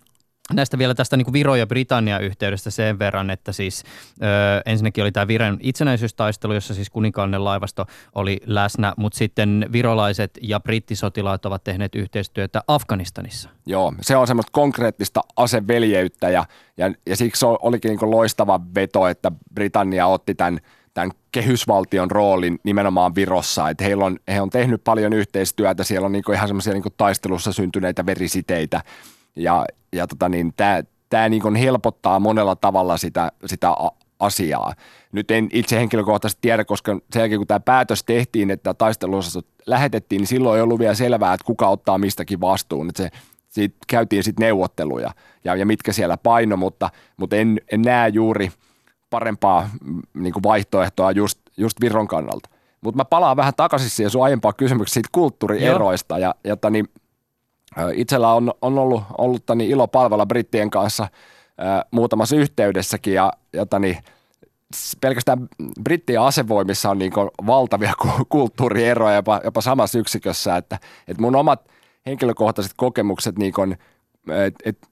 näistä vielä tästä niin kuin Viro ja Britannia yhteydestä sen verran, että siis ö, ensinnäkin oli tämä Viron itsenäisyystaistelu, jossa siis kuninkaallinen laivasto oli läsnä, mutta sitten virolaiset ja brittisotilaat ovat tehneet yhteistyötä Afganistanissa. Joo, se on semmoista konkreettista aseveljeyttä ja, ja, ja siksi olikin niin kuin loistava veto, että Britannia otti tämän, tämän kehysvaltion roolin nimenomaan Virossa. Että heillä on, he on tehnyt paljon yhteistyötä, siellä on niin kuin ihan semmoisia niin kuin taistelussa syntyneitä verisiteitä. Ja, ja tota niin, tämä, tämä niin kuin helpottaa monella tavalla sitä, sitä asiaa. Nyt en itse henkilökohtaisesti tiedä, koska sen jälkeen kun tämä päätös tehtiin, että taisteluosastot lähetettiin, niin silloin ei ollut vielä selvää, että kuka ottaa mistäkin vastuun. Että se, siitä käytiin sitten neuvotteluja ja, ja mitkä siellä paino, mutta, mutta en, en näe juuri parempaa niin kuin vaihtoehtoa just, just Viron kannalta. Mutta mä palaan vähän takaisin siihen sun aiempaan kysymykseen siitä kulttuurieroista ja, ja niin, itsellä on, on ollut, ollut tani ilo palvella brittien kanssa ää, muutamassa yhteydessäkin ja, ja tani, pelkästään brittien asevoimissa on niin kuin valtavia kulttuurieroja jopa, jopa samassa yksikössä, että, että mun omat henkilökohtaiset kokemukset, niin kuin, että et,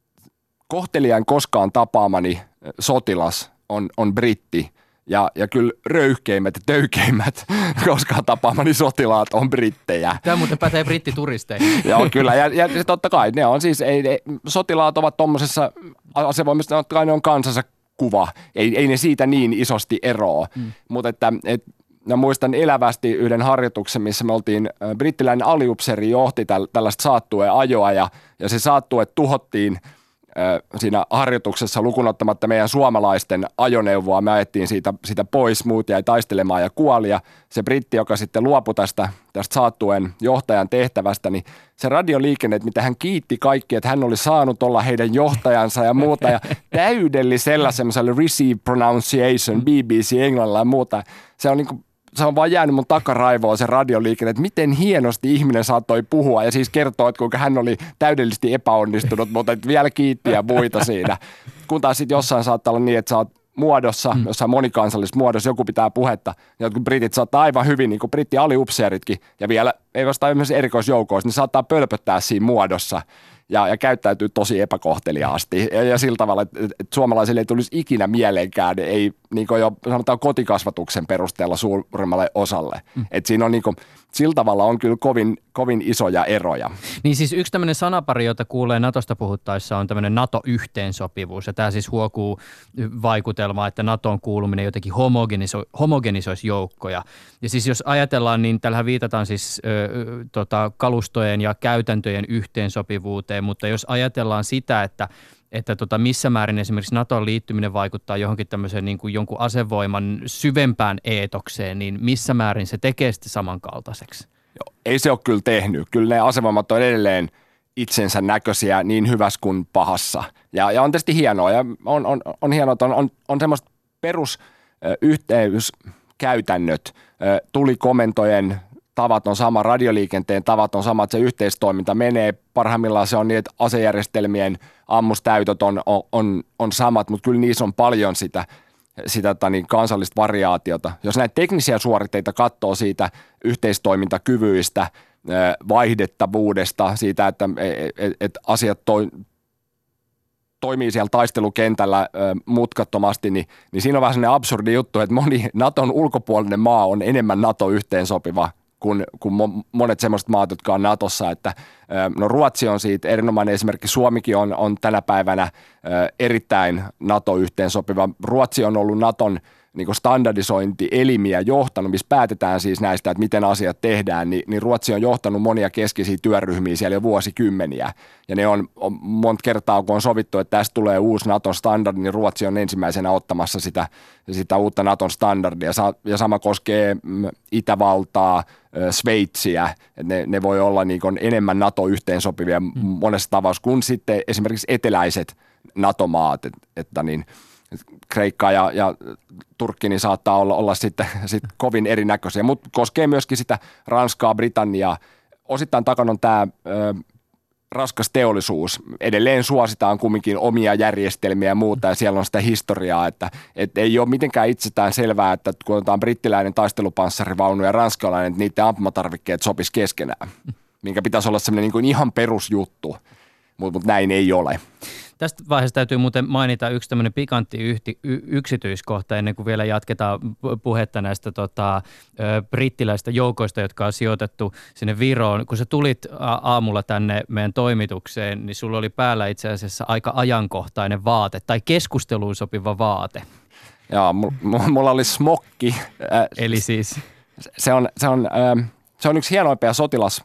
kohtelijan koskaan tapaamani sotilas on, on britti. Ja, ja kyllä röyhkeimmät ja töykeimmät koskaan tapaamani sotilaat on brittejä. Tämä muuten pätee brittituristeihin. Joo, kyllä. Ja, ja totta kai ne on siis, ei, ei, sotilaat ovat tuommoisessa asevoimissa, totta kai ne on kansansa kuva. Ei, ei ne siitä niin isosti eroa. Mm. Mutta että, et, mä muistan elävästi yhden harjoituksen, missä me oltiin, brittiläinen aliupseeri johti täl, tällaista saattueen ajoa ja, ja se saattue tuhottiin siinä harjoituksessa lukunottamatta meidän suomalaisten ajoneuvoa. Me ajettiin siitä, siitä pois, muut jäi taistelemaan ja kuoli. Ja se britti, joka sitten luopui tästä, tästä saattuen johtajan tehtävästä, niin se radioliikenne, että mitä hän kiitti kaikki, että hän oli saanut olla heidän johtajansa ja muuta. Ja täydellisellä semmoisella receive pronunciation, B B C englannilla ja muuta. Se on niin kuin se on vaan jäänyt mun takaraivoon se radioliikenne, että miten hienosti ihminen saattoi puhua ja siis kertoo, että kuinka hän oli täydellisesti epäonnistunut, mutta että vielä kiitti ja muita siinä. Kun taas sitten jossain saattaa olla niin, että sä oot muodossa, mm. jossain monikansallisessa muodossa, joku pitää puhetta, ja jotkut britit saattaa aivan hyvin, niin kuin britti-aliupseeritkin, ja vielä ei vasta esimerkiksi erikoisjoukoissa, niin saattaa pölpöttää siinä muodossa. Ja, ja käyttäytyy tosi epäkohteliaasti. Ja, ja sillä tavalla, että, että suomalaisille ei tulisi ikinä mieleenkään, ei niin kuin jo sanotaan kotikasvatuksen perusteella suurimmalle osalle. Mm. Että siinä on niin kuin, sillä tavalla on kyllä kovin, kovin isoja eroja. Niin siis yksi tämmöinen sanapari, jota kuulee Natosta puhuttaessa, on tämmöinen NATO-yhteensopivuus. Ja tämä siis huokuu vaikutelmaa, että NATOon kuuluminen jotenkin homogeniso, homogenisoisi joukkoja. Ja siis jos ajatellaan, niin tällähän viitataan siis ö, tota, kalustojen ja käytäntöjen yhteensopivuuteen, mutta jos ajatellaan sitä, että että tota, missä määrin esimerkiksi NATOn liittyminen vaikuttaa johonkin tämmöiseen niin kuin jonkun asevoiman syvempään eetokseen, niin missä määrin se tekee sitten samankaltaiseksi? Joo, ei se ole kyllä tehnyt. Kyllä ne asevoimat on edelleen itsensä näköisiä niin hyvässä kuin pahassa. Ja, ja on tietysti hienoa. Ja on, on, on hienoa, että on, on, on semmoista perusyhteyskäytännöt, tulikomentojen tavat on sama, radioliikenteen tavat on sama, että se yhteistoiminta menee. Parhaimmillaan se on niin, että asejärjestelmien ammustäytöt on, on, on samat, mutta kyllä niissä on paljon sitä, sitä niin kansallista variaatiota. Jos näitä teknisiä suoritteita katsoo siitä yhteistoimintakyvyistä, vaihdettavuudesta, siitä, että et, et asiat toi, toimii siellä taistelukentällä mutkattomasti, niin, niin siinä on vähän sellainen absurdi juttu, että moni Naton ulkopuolinen maa on enemmän NATO-yhteensopiva kuin, kuin monet semmoiset maat, jotka on Natossa, että no Ruotsi on siitä erinomainen esimerkki, Suomikin on, on tänä päivänä erittäin NATO-yhteensopiva. Ruotsi on ollut Naton niin kuin standardisointielimiä johtanut, missä päätetään siis näistä, että miten asiat tehdään, niin, niin Ruotsi on johtanut monia keskeisiä työryhmiä siellä jo vuosikymmeniä. Ja ne on, on monta kertaa, kun on sovittu, että tästä tulee uusi Naton standardi, niin Ruotsi on ensimmäisenä ottamassa sitä, sitä uutta Naton standardia. Ja sama koskee Itävaltaa, Sveitsiä, että ne, ne voi olla niin kuin enemmän NATO-yhteensopivia mm. monessa tavassa kuin sitten esimerkiksi eteläiset NATO-maat, että, että niin Kreikka ja, ja Turkki niin saattaa olla, olla sitten, sitten kovin erinäköisiä, mutta koskee myöskin sitä Ranskaa, Britanniaa. Osittain takana on tämä ö, raskas teollisuus. Edelleen suositaan kumminkin omia järjestelmiä ja muuta, ja siellä on sitä historiaa, että et ei ole mitenkään itsestään selvää, että kun otetaan brittiläinen taistelupanssarivaunu ja ranskalainen, että niiden ampumatarvikkeet sopisi keskenään, minkä pitäisi olla semmoinen niin kuin ihan perusjuttu. mutta mut näin ei ole. Tästä vaiheessa täytyy muuten mainita yksi tämmöinen pikantti yhti, y, yksityiskohta ennen kuin vielä jatketaan puhetta näistä tota, ö, brittiläistä joukoista, jotka on sijoitettu sinne Viroon. Kun sä tulit aamulla tänne meidän toimitukseen, niin sulla oli päällä itse asiassa aika ajankohtainen vaate tai keskusteluun sopiva vaate. Joo, mulla oli smokki. Eli siis? Se on, se on, se on yksi hienoimpia sotilas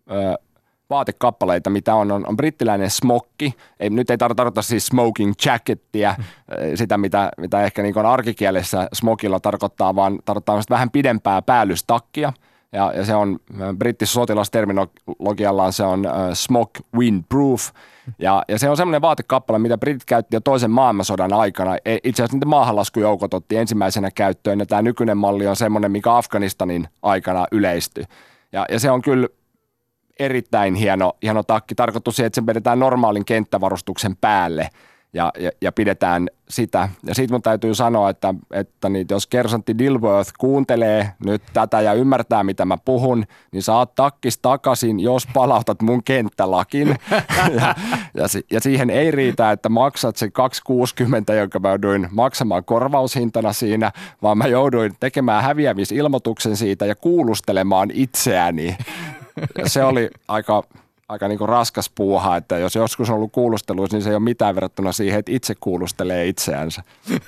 vaatekappaleita, mitä on, on, on brittiläinen smokki. Ei, nyt ei tarkoita siis smoking jackettia, sitä mitä, mitä ehkä niin kuin arkikielessä smokilla tarkoittaa, vaan tarkoittaa vähän pidempää päällystakkia. Ja, ja se on brittis sotilasterminologiallaan se on uh, smoke windproof. Ja, ja se on semmoinen vaatekappale, mitä britit käytti jo toisen maailmansodan aikana. Itse asiassa niitä maahanlaskujoukot otti ensimmäisenä käyttöön, ja tämä nykyinen malli on semmoinen, mikä Afganistanin aikana yleistyi. Ja, ja se on kyllä erittäin hieno, hieno takki. Tarkoitus siihen, että se vedetään normaalin kenttävarustuksen päälle ja, ja, ja pidetään sitä. Ja siitä mun täytyy sanoa, että, että niitä, jos kersantti Dilworth kuuntelee nyt tätä ja ymmärtää, mitä mä puhun, niin saat takkis takaisin, jos palautat mun kenttälakin. ja, ja, ja siihen ei riitä, että maksat sen kaksi kuusikymmentä, jonka mä jouduin maksamaan korvaushintana siinä, vaan mä jouduin tekemään häviämisilmoituksen siitä ja kuulustelemaan itseäni. Ja se oli aika, aika niin kuin raskas puuha, että jos joskus on ollut kuulusteluissa, niin se ei ole mitään verrattuna siihen, että itse kuulustelee itseänsä.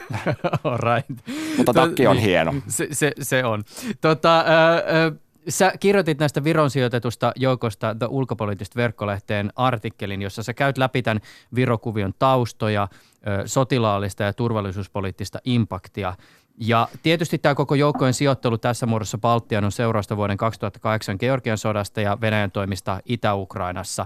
All right. Mutta takki on hieno. Se, se, se on. Tota, äh, sä kirjoitit näistä Viron sijoitetusta joukosta The ulkopoliittista verkkolehteen artikkelin, jossa sä käyt läpi tämän Virokuvion taustoja, äh, sotilaallista ja turvallisuuspoliittista impaktia. Ja tietysti tämä koko joukkojen sijoittelu tässä muodossa Baltiaan on seurausta vuoden kaksituhattakahdeksan Georgian sodasta ja Venäjän toimista Itä-Ukrainassa.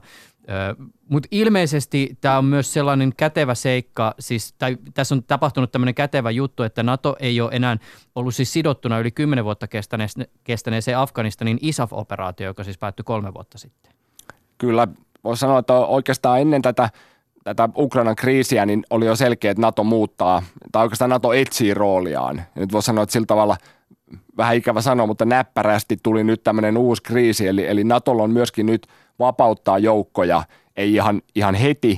Mutta ilmeisesti tämä on myös sellainen kätevä seikka, siis, tai tässä on tapahtunut tämmöinen kätevä juttu, että NATO ei ole enää ollut siis sidottuna yli kymmenen vuotta kestäneeseen Afganistanin I S A F-operaatio, joka siis päättyi kolme vuotta sitten. Kyllä, voisi sanoa, että oikeastaan ennen tätä tätä Ukrainan kriisiä, niin oli jo selkeä, että NATO muuttaa, tai oikeastaan NATO etsii rooliaan. Ja nyt voisi sanoa, että sillä tavalla, vähän ikävä sanoa, mutta näppärästi tuli nyt tämmöinen uusi kriisi, eli, eli NATOlla on myöskin nyt vapauttaa joukkoja, ei ihan, ihan heti.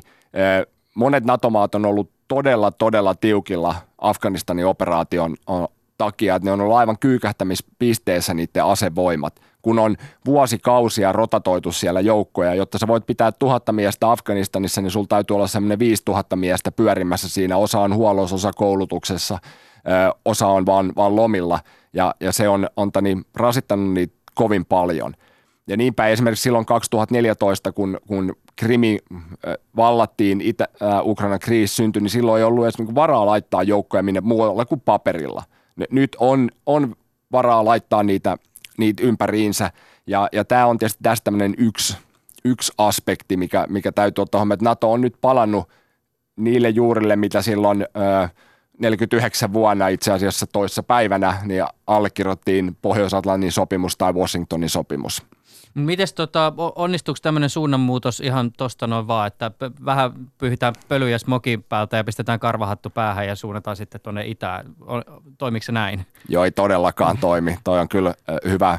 Monet NATO-maat on ollut todella, todella tiukilla Afganistanin operaation takia, että ne on ollut aivan kyykähtämispisteessä niiden asevoimat, kun on vuosikausia rotatoitu siellä joukkoja. Jotta sä voit pitää tuhatta miestä Afganistanissa, niin sulla täytyy olla semmoinen viisituhatta miestä pyörimässä siinä. Osa on huollossa, osa koulutuksessa, ö, osa on vaan, vaan lomilla, ja, ja se on, on tani, rasittanut niitä kovin paljon. Ja niinpä esimerkiksi silloin kaksituhattaneljätoista, kun, kun Krimi äh, vallattiin, Itä, äh, Ukrainan kriisi syntyi, niin silloin ei ollut edes niin kuin varaa laittaa joukkoja minne muualla kuin paperilla. Nyt on, on varaa laittaa niitä, niitä ympäriinsä, ja, ja tämä on tietysti tästä tämmöinen yksi, yksi aspekti, mikä, mikä täytyy ottaa huomioon, että NATO on nyt palannut niille juurille, mitä silloin äh, neljäkymmentäyhdeksän vuonna itse asiassa toissa päivänä niin allekirjoittiin Pohjois-Atlantin sopimus tai Washingtonin sopimus. Mites tota, onnistuuko tämmöinen suunnanmuutos ihan tuosta noin vaan, että vähän pyyhitään pölyjä smokin päältä ja pistetään karvahattu päähän ja suunnataan sitten tuonne itään? Toimiiko se näin? Joo, ei todellakaan toimi. Toi on kyllä hyvä,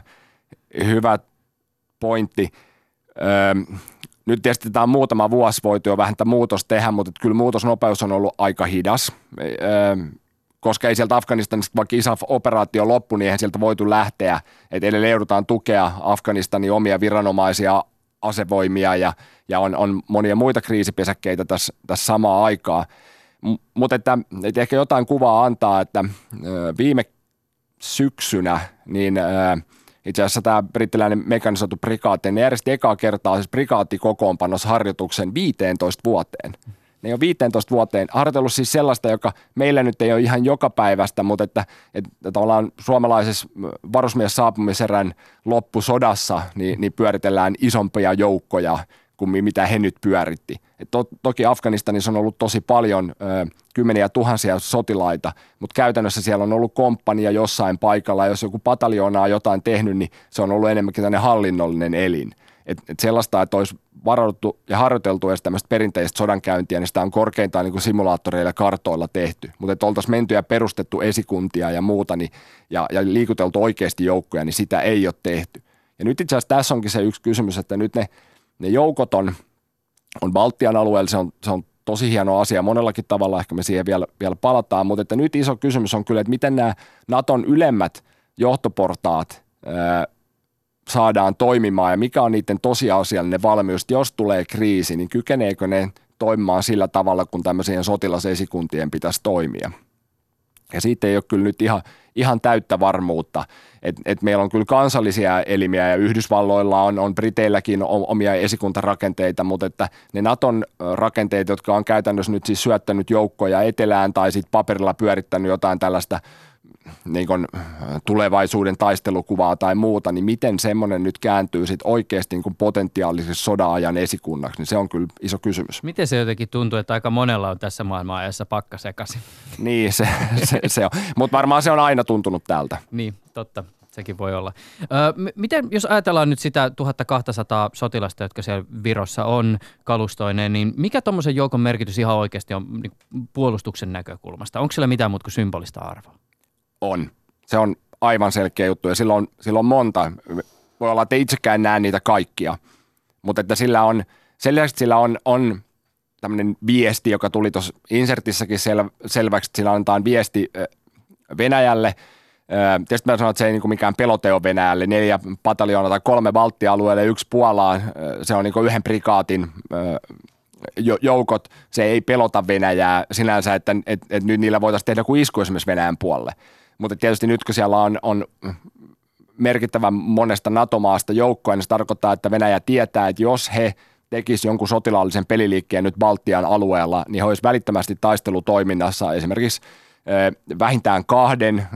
hyvä pointti. Öö, nyt tietysti tämä on muutama vuosi voitu jo vähän tätä muutos tehdä, mutta kyllä muutosnopeus on ollut aika hidas. Öö, koska ei sieltä Afganistanista, vaikka I S A F-operaatio loppui, niin eihän sieltä voitu lähteä. Että edelleen joudutaan tukea Afganistanin omia viranomaisia, asevoimia ja, ja on, on monia muita kriisipesäkkeitä tässä, tässä samaa aikaa. M- mutta että, että ehkä jotain kuvaa antaa, että ö, viime syksynä niin ö, itse asiassa tämä brittiläinen mekanisoitu prikaatti, ne järjesti ekaa kertaa siis prikaattikokoonpanossa harjoituksen viisitoista vuoteen. Ne on viisitoista vuoteen harjoitellut siis sellaista, joka meillä nyt ei ole ihan joka päivästä, mutta että, että tavallaan suomalaisessa varusmies saapumiserän loppusodassa niin, niin pyöritellään isompia joukkoja kuin mitä he nyt pyöritti. Et to, toki Afganistanissa on ollut tosi paljon, ö, kymmeniä tuhansia sotilaita, mutta käytännössä siellä on ollut komppania jossain paikalla. Jos joku pataljoona on jotain tehnyt, niin se on ollut enemmänkin tämmöinen hallinnollinen elin. Et, et sellaista, että olisi varauduttu ja harjoiteltu edes tämmöistä perinteistä sodankäyntiä, niin sitä on korkeintaan niin kuin simulaattoreilla ja kartoilla tehty. Mutta että oltaisiin menty ja perustettu esikuntia ja muuta niin, ja, ja liikuteltu oikeasti joukkoja, niin sitä ei ole tehty. Ja nyt itse asiassa tässä onkin se yksi kysymys, että nyt ne, ne joukot on on Baltian alueella, se on, se on tosi hieno asia monellakin tavalla, ehkä me siihen vielä, vielä palataan, mutta että nyt iso kysymys on kyllä, että miten nämä Naton ylemmät johtoportaat ää, saadaan toimimaan ja mikä on niiden tosiasiallinen valmius, jos tulee kriisi, niin kykeneekö ne toimimaan sillä tavalla, kun tämmöisien sotilasesikuntien pitäisi toimia. Ja siitä ei ole kyllä nyt ihan, ihan täyttä varmuutta, että et meillä on kyllä kansallisia elimiä ja Yhdysvalloilla on, on Briteilläkin omia esikuntarakenteita, mutta että ne Naton rakenteet, jotka on käytännössä nyt siis syöttänyt joukkoja etelään tai sitten paperilla pyörittänyt jotain tällaista niin kuin tulevaisuuden taistelukuvaa tai muuta, niin miten semmoinen nyt kääntyy sitten oikeasti niin kuin potentiaalisessa sodan-ajan esikunnaksi, niin se on kyllä iso kysymys. Miten se jotenkin tuntuu, että aika monella on tässä maailman ajassa pakka sekaisin? Niin, se, se, se on. Mutta varmaan se on aina tuntunut tältä. Niin, totta. Sekin voi olla. Ö, miten, jos ajatellaan nyt sitä tuhatkaksisataa sotilasta, jotka siellä Virossa on kalustoineen, niin mikä tuommoisen joukon merkitys ihan oikeasti on niin puolustuksen näkökulmasta? Onko siellä mitään muuta kuin symbolista arvoa? On. Se on aivan selkeä juttu ja silloin, silloin monta. Voi olla, että itsekään näe niitä kaikkia, mutta että sillä on, sen lisäksi sillä on, on tämmöinen viesti, joka tuli tuossa insertissäkin sel, selväksi, että sillä annetaan viesti Venäjälle. Tietysti mä sanon, että se ei niin kuin mikään pelote ole Venäjälle. Neljä pataljoonaa tai kolme Baltia-alueelle ja yksi Puolaan. Se on niin kuin yhden prikaatin joukot. Se ei pelota Venäjää sinänsä, että, että, että nyt niillä voitaisiin tehdä joku isku esimerkiksi Venäjän puolelle. Mutta tietysti nyt kun siellä on, on merkittävän monesta NATO-maasta joukkoja, niin se tarkoittaa, että Venäjä tietää, että jos he tekisivät jonkun sotilaallisen peliliikkeen nyt Baltian alueella, niin he olisivat välittömästi taistelutoiminnassa esimerkiksi vähintään kahden,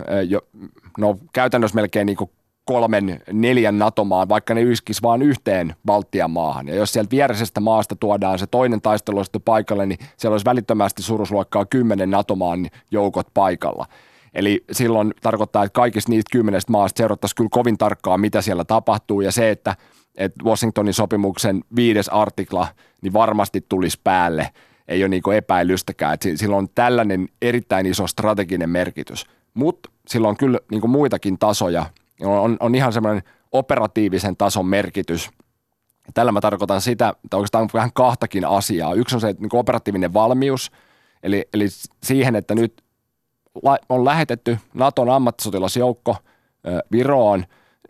no käytännössä melkein niin kuin kolmen, neljän NATO-maan, vaikka ne yskisi vain yhteen Baltian maahan. Ja jos sieltä viereisestä maasta tuodaan se toinen taistelu sitten paikalle, niin siellä olisi välittömästi suuruusluokkaa kymmenen NATO-maan joukot paikalla. Eli silloin tarkoittaa, että kaikista niistä kymmenestä maasta seurattaisiin kyllä kovin tarkkaan, mitä siellä tapahtuu. Ja se, että, että Washingtonin sopimuksen viides artikla niin varmasti tulisi päälle, ei ole niin kuin epäilystäkään. Että sillä on tällainen erittäin iso strateginen merkitys. Mutta sillä on kyllä niin kuin muitakin tasoja. On, on ihan semmoinen operatiivisen tason merkitys. Tällä mä tarkoitan sitä, että oikeastaan vähän kahtakin asiaa. Yksi on se että niin kuin operatiivinen valmius, eli, eli siihen, että nyt on lähetetty Naton ammattisotilasjoukko Viroon.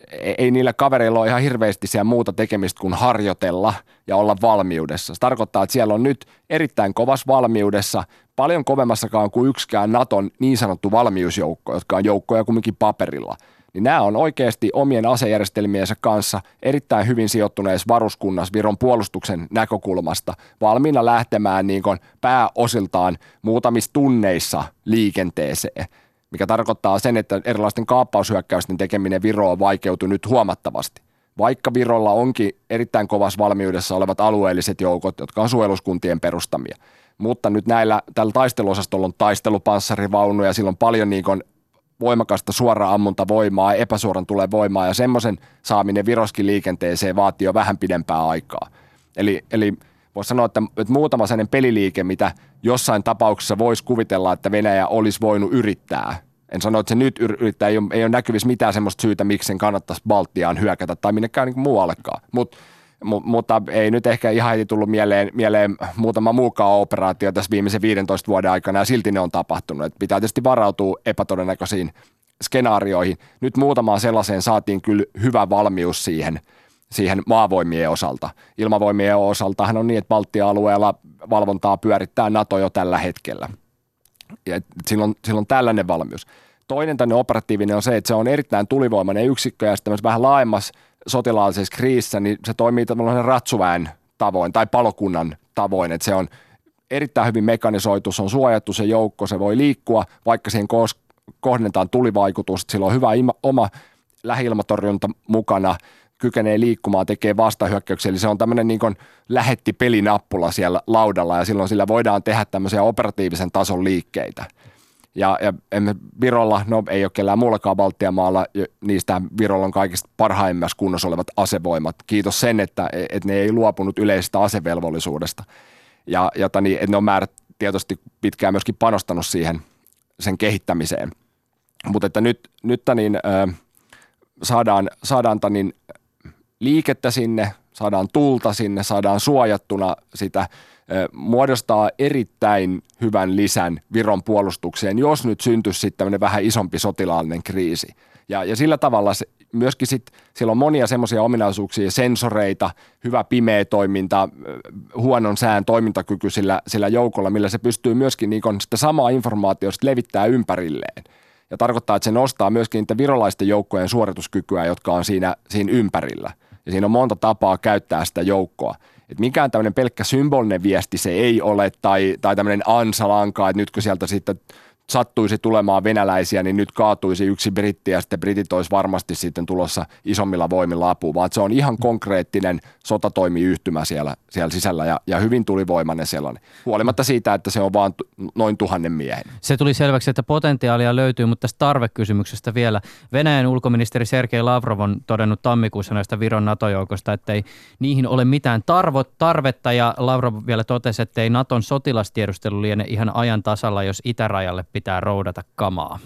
Ei niillä kavereilla ole ihan hirveästi siellä muuta tekemistä kuin harjoitella ja olla valmiudessa. Se tarkoittaa, että siellä on nyt erittäin kovassa valmiudessa, paljon kovemmassakaan kuin yksikään Naton niin sanottu valmiusjoukko, jotka on joukkoja kumminkin paperilla. Niin nämä on oikeasti omien asejärjestelmiensä kanssa erittäin hyvin sijoittuneessa varuskunnassa Viron puolustuksen näkökulmasta valmiina lähtemään niin kuin pääosiltaan muutamissa tunneissa liikenteeseen, mikä tarkoittaa sen, että erilaisten kaappaushyökkäysten tekeminen Viroon vaikeutui nyt huomattavasti. Vaikka Virolla onkin erittäin kovassa valmiudessa olevat alueelliset joukot, jotka on suojeluskuntien perustamia, mutta nyt näillä, tällä taisteluosastolla on taistelupanssarivaunuja, sillä on paljon niin kuin voimakasta suoraan ammuntavoimaa, epäsuoran tulee voimaa ja semmoisen saaminen Viroskin liikenteeseen vaatii jo vähän pidempää aikaa. Eli, eli voisi sanoa, että, että muutama sellainen peliliike, mitä jossain tapauksessa voisi kuvitella, että Venäjä olisi voinut yrittää. En sano, että se nyt yrittää, ei ole, ei ole näkyvissä mitään semmoista syytä, miksi sen kannattaisi Baltiaan hyökätä tai minnekään niin kuin muuallekaan. Mut, mu, mutta ei nyt ehkä ihan heti tullut mieleen, mieleen muutama muukaan operaatio tässä viimeisen viidentoista vuoden aikana ja silti ne on tapahtunut. Et pitää tietysti varautua epätodennäköisiin skenaarioihin. Nyt muutamaan sellaiseen saatiin kyllä hyvä valmius siihen, siihen maavoimien osalta. Ilmavoimien osaltahan on niin, että Baltia-alueella valvontaa pyörittää NATO jo tällä hetkellä. Ja silloin, silloin tällainen valmius. Toinen tänne operatiivinen on se, että se on erittäin tulivoimainen yksikkö ja sitten vähän laajemmassa sotilaallisessa kriisissä, niin se toimii tämmöisen ratsuväen tavoin tai palokunnan tavoin, että se on erittäin hyvin mekanisoitu, se on suojattu se joukko, se voi liikkua, vaikka siihen kohdennetaan tulivaikutus, sillä on hyvä ima, oma lähi-ilmatorjunta mukana, kykenee liikkumaan, tekee vastahyökkäyksiä, eli se on tämmöinen niin kuin lähetti pelinappula siellä laudalla ja silloin sillä voidaan tehdä tämmöisiä operatiivisen tason liikkeitä. Ja, ja Virolla, no ei ole kellään muullakaan Baltian maalla, niistä Virolla on kaikista parhaimmassa kunnossa olevat asevoimat. Kiitos sen, että, että ne ei luopunut yleisestä asevelvollisuudesta. Ja jota niin, että ne on määrät tietysti pitkään myöskin panostanut siihen sen kehittämiseen. Mutta että nyt, nyt niin, äh, saadaan, saadaan niin, liikettä sinne, saadaan tulta sinne, saadaan suojattuna sitä, muodostaa erittäin hyvän lisän Viron puolustukseen, jos nyt syntyisi sitten tämmöinen vähän isompi sotilaallinen kriisi. Ja, ja sillä tavalla se, myöskin sit, siellä on monia semmoisia ominaisuuksia, sensoreita, hyvä pimeä toiminta, huonon sään toimintakyky sillä, sillä joukolla, millä se pystyy myöskin niin sitä samaa informaatiota levittää ympärilleen. Ja tarkoittaa, että se nostaa myöskin niitä virolaisten joukkojen suorituskykyä, jotka on siinä, siinä ympärillä. Ja siinä on monta tapaa käyttää sitä joukkoa. Että mikään tämmöinen pelkkä symbolinen viesti se ei ole, tai, tai tämmöinen ansalanka, että nyt kun sieltä sitten sattuisi tulemaan venäläisiä, niin nyt kaatuisi yksi britti ja sitten britit olisi varmasti sitten tulossa isommilla voimilla apuun, vaan se on ihan konkreettinen sotatoimiyhtymä siellä, siellä sisällä ja, ja hyvin tulivoimainen sellainen, huolimatta siitä, että se on vain noin tuhannen miehen. Se tuli selväksi, että potentiaalia löytyy, mutta tästä tarvekysymyksestä vielä. Venäjän ulkoministeri Sergei Lavrov on todennut tammikuussa näistä Viron NATO-joukosta, että ei niihin ole mitään tarvo, tarvetta ja Lavrov vielä totesi, että ei Naton sotilastiedustelu liene ihan ajan tasalla, jos itärajalle pitää roudata kamaa.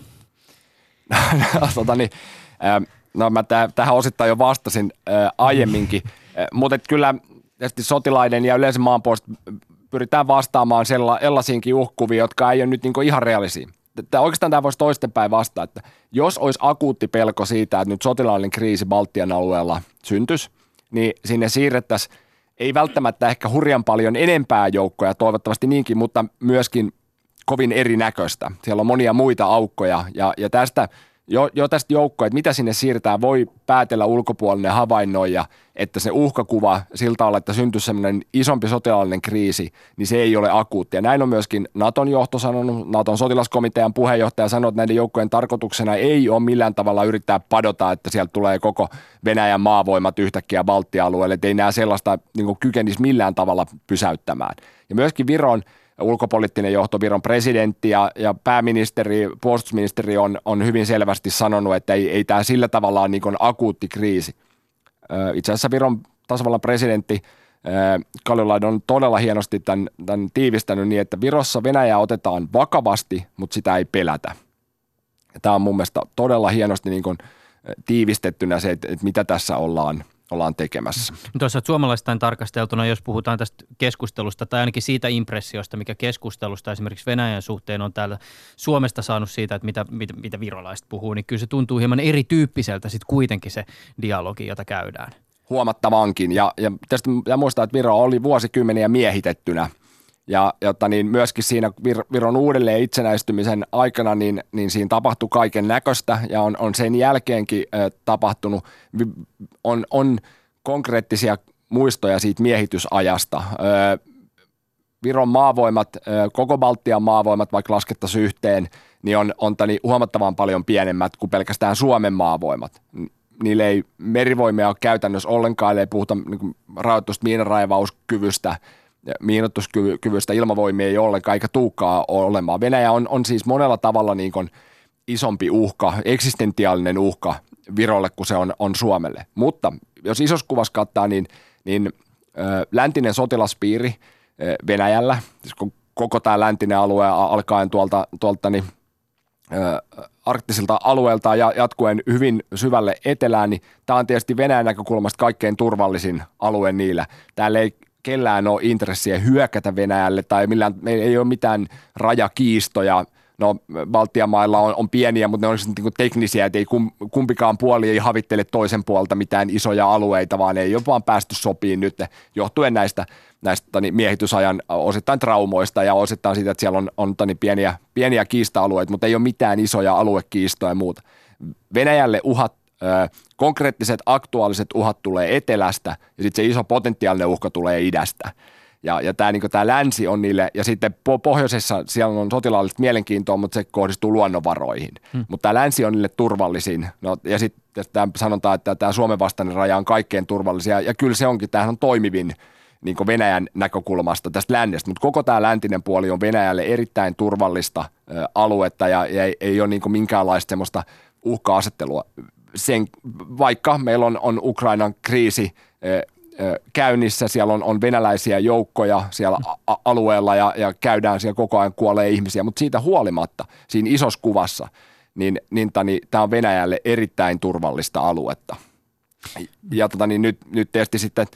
tota niin, no mä täh- tähän osittain jo vastasin äh, aiemminkin, äh, mutta kyllä tietysti sotilaiden ja yleensä maanpuolesta pyritään vastaamaan sellaisiinkin uhkuviin, jotka ei ole nyt niinku ihan realisia. Tämä, oikeastaan tämä voisi toistenpäin vastaa, että jos olisi akuutti pelko siitä, että nyt sotilaallinen kriisi Baltian alueella syntyisi, niin sinne siirrettäisiin ei välttämättä ehkä hurjan paljon enempää joukkoja, toivottavasti niinkin, mutta myöskin kovin erinäköistä. Siellä on monia muita aukkoja ja, ja tästä, jo, jo tästä joukkoa, että mitä sinne siirtää, voi päätellä ulkopuolinen havainnoija, että se uhkakuva siltä tavalla, että syntyisi sellainen isompi sotilaallinen kriisi, niin se ei ole akuutti. Ja näin on myöskin Naton johto sanonut, Naton sotilaskomitean puheenjohtaja sanoi, että näiden joukkojen tarkoituksena ei ole millään tavalla yrittää padota, että sieltä tulee koko Venäjän maavoimat yhtäkkiä Baltia-alueelle, että ei nämä sellaista niin kuin kykenisi millään tavalla pysäyttämään. Ja myöskin Viron ulkopoliittinen johto, Viron presidentti ja, ja pääministeri, puolustusministeri on, on hyvin selvästi sanonut, että ei, ei tämä sillä tavalla ole niin kuin akuutti kriisi. Itse asiassa Viron tasavallan presidentti Kaljulaid on todella hienosti tämän, tämän tiivistänyt niin, että Virossa Venäjää otetaan vakavasti, mutta sitä ei pelätä. Ja tämä on mun mielestä todella hienosti niin kuin tiivistettynä se, että, että mitä tässä ollaan ollaan tekemässä. Tuossa suomalaistain tarkasteltuna, jos puhutaan tästä keskustelusta tai ainakin siitä impressiosta, mikä keskustelusta esimerkiksi Venäjän suhteen on täällä Suomesta saanut siitä, että mitä, mitä, mitä virolaiset puhuu, niin kyllä se tuntuu hieman erityyppiseltä sitten kuitenkin se dialogi, jota käydään. Huomattavankin. Ja, ja tästä ja muistaa, että Viro oli vuosikymmeniä miehitettynä. Ja jotta niin myöskin siinä Vir, Viron uudelleen itsenäistymisen aikana, niin, niin siinä tapahtui kaiken näköistä ja on, on sen jälkeenkin äh, tapahtunut, on, on konkreettisia muistoja siitä miehitysajasta. Äh, Viron maavoimat, äh, koko Baltian maavoimat, vaikka laskettaisiin yhteen, niin on, on tani huomattavan paljon pienemmät kuin pelkästään Suomen maavoimat. Niillä ei merivoimia ole käytännössä ollenkaan, ei puhuta niin rajoitusta miinanraivauskyvystä, miinoituskyvystä, ilmavoimia ei ollenkaan, eikä tuukkaa ole olemaan. Venäjä on, on siis monella tavalla niin kuin isompi uhka, eksistentiaalinen uhka Virolle kuin se on, on Suomelle. Mutta jos isossa kuvassa kattaa, niin, niin ö, läntinen sotilaspiiri ö, Venäjällä, siis koko tämä läntinen alue alkaen tuolta, tuolta niin, ö, arktisilta alueelta ja jatkuen hyvin syvälle etelään, niin tämä on tietysti Venäjän näkökulmasta kaikkein turvallisin alue niillä. Täällä ei kellään ole intressiä hyökätä Venäjälle tai millään, meillä ei ole mitään rajakiistoja. No Baltian mailla on, on pieniä, mutta ne on niin kuin teknisiä, että ei kumpikaan puoli ei havittele toisen puolta mitään isoja alueita, vaan ei ole vaan päästy sopiin nyt johtuen näistä, näistä niin miehitysajan osittain traumoista ja osittain siitä, että siellä on, on niin pieniä, pieniä kiista-alueita, mutta ei ole mitään isoja aluekiistoja ja muuta. Venäjälle uhat, ö, konkreettiset aktuaaliset uhat tulee etelästä ja sitten se iso potentiaalinen uhka tulee idästä. Ja, ja tämä niin länsi on niille, ja sitten pohjoisessa siellä on sotilaallista mielenkiintoa, mutta se kohdistuu luonnonvaroihin. Hmm. Mutta tämä länsi on niille turvallisin. No, ja sitten sanotaan, että tämä Suomen vastainen raja on kaikkein turvallisia, ja kyllä se onkin, tämähän on toimivin niin Venäjän näkökulmasta tästä lännestä, mutta koko tämä läntinen puoli on Venäjälle erittäin turvallista ä, aluetta, ja, ja ei, ei ole niin minkäänlaista semmoista uhka-asettelua. Sen, vaikka meillä on, on Ukrainan kriisi, ä, käynnissä, siellä on, on venäläisiä joukkoja siellä a- alueella ja, ja käydään siellä koko ajan, kuolee ihmisiä, mutta siitä huolimatta siinä isossa kuvassa, niin, niin tani, tämä on Venäjälle erittäin turvallista aluetta. Ja tota, niin nyt, nyt tietysti sitten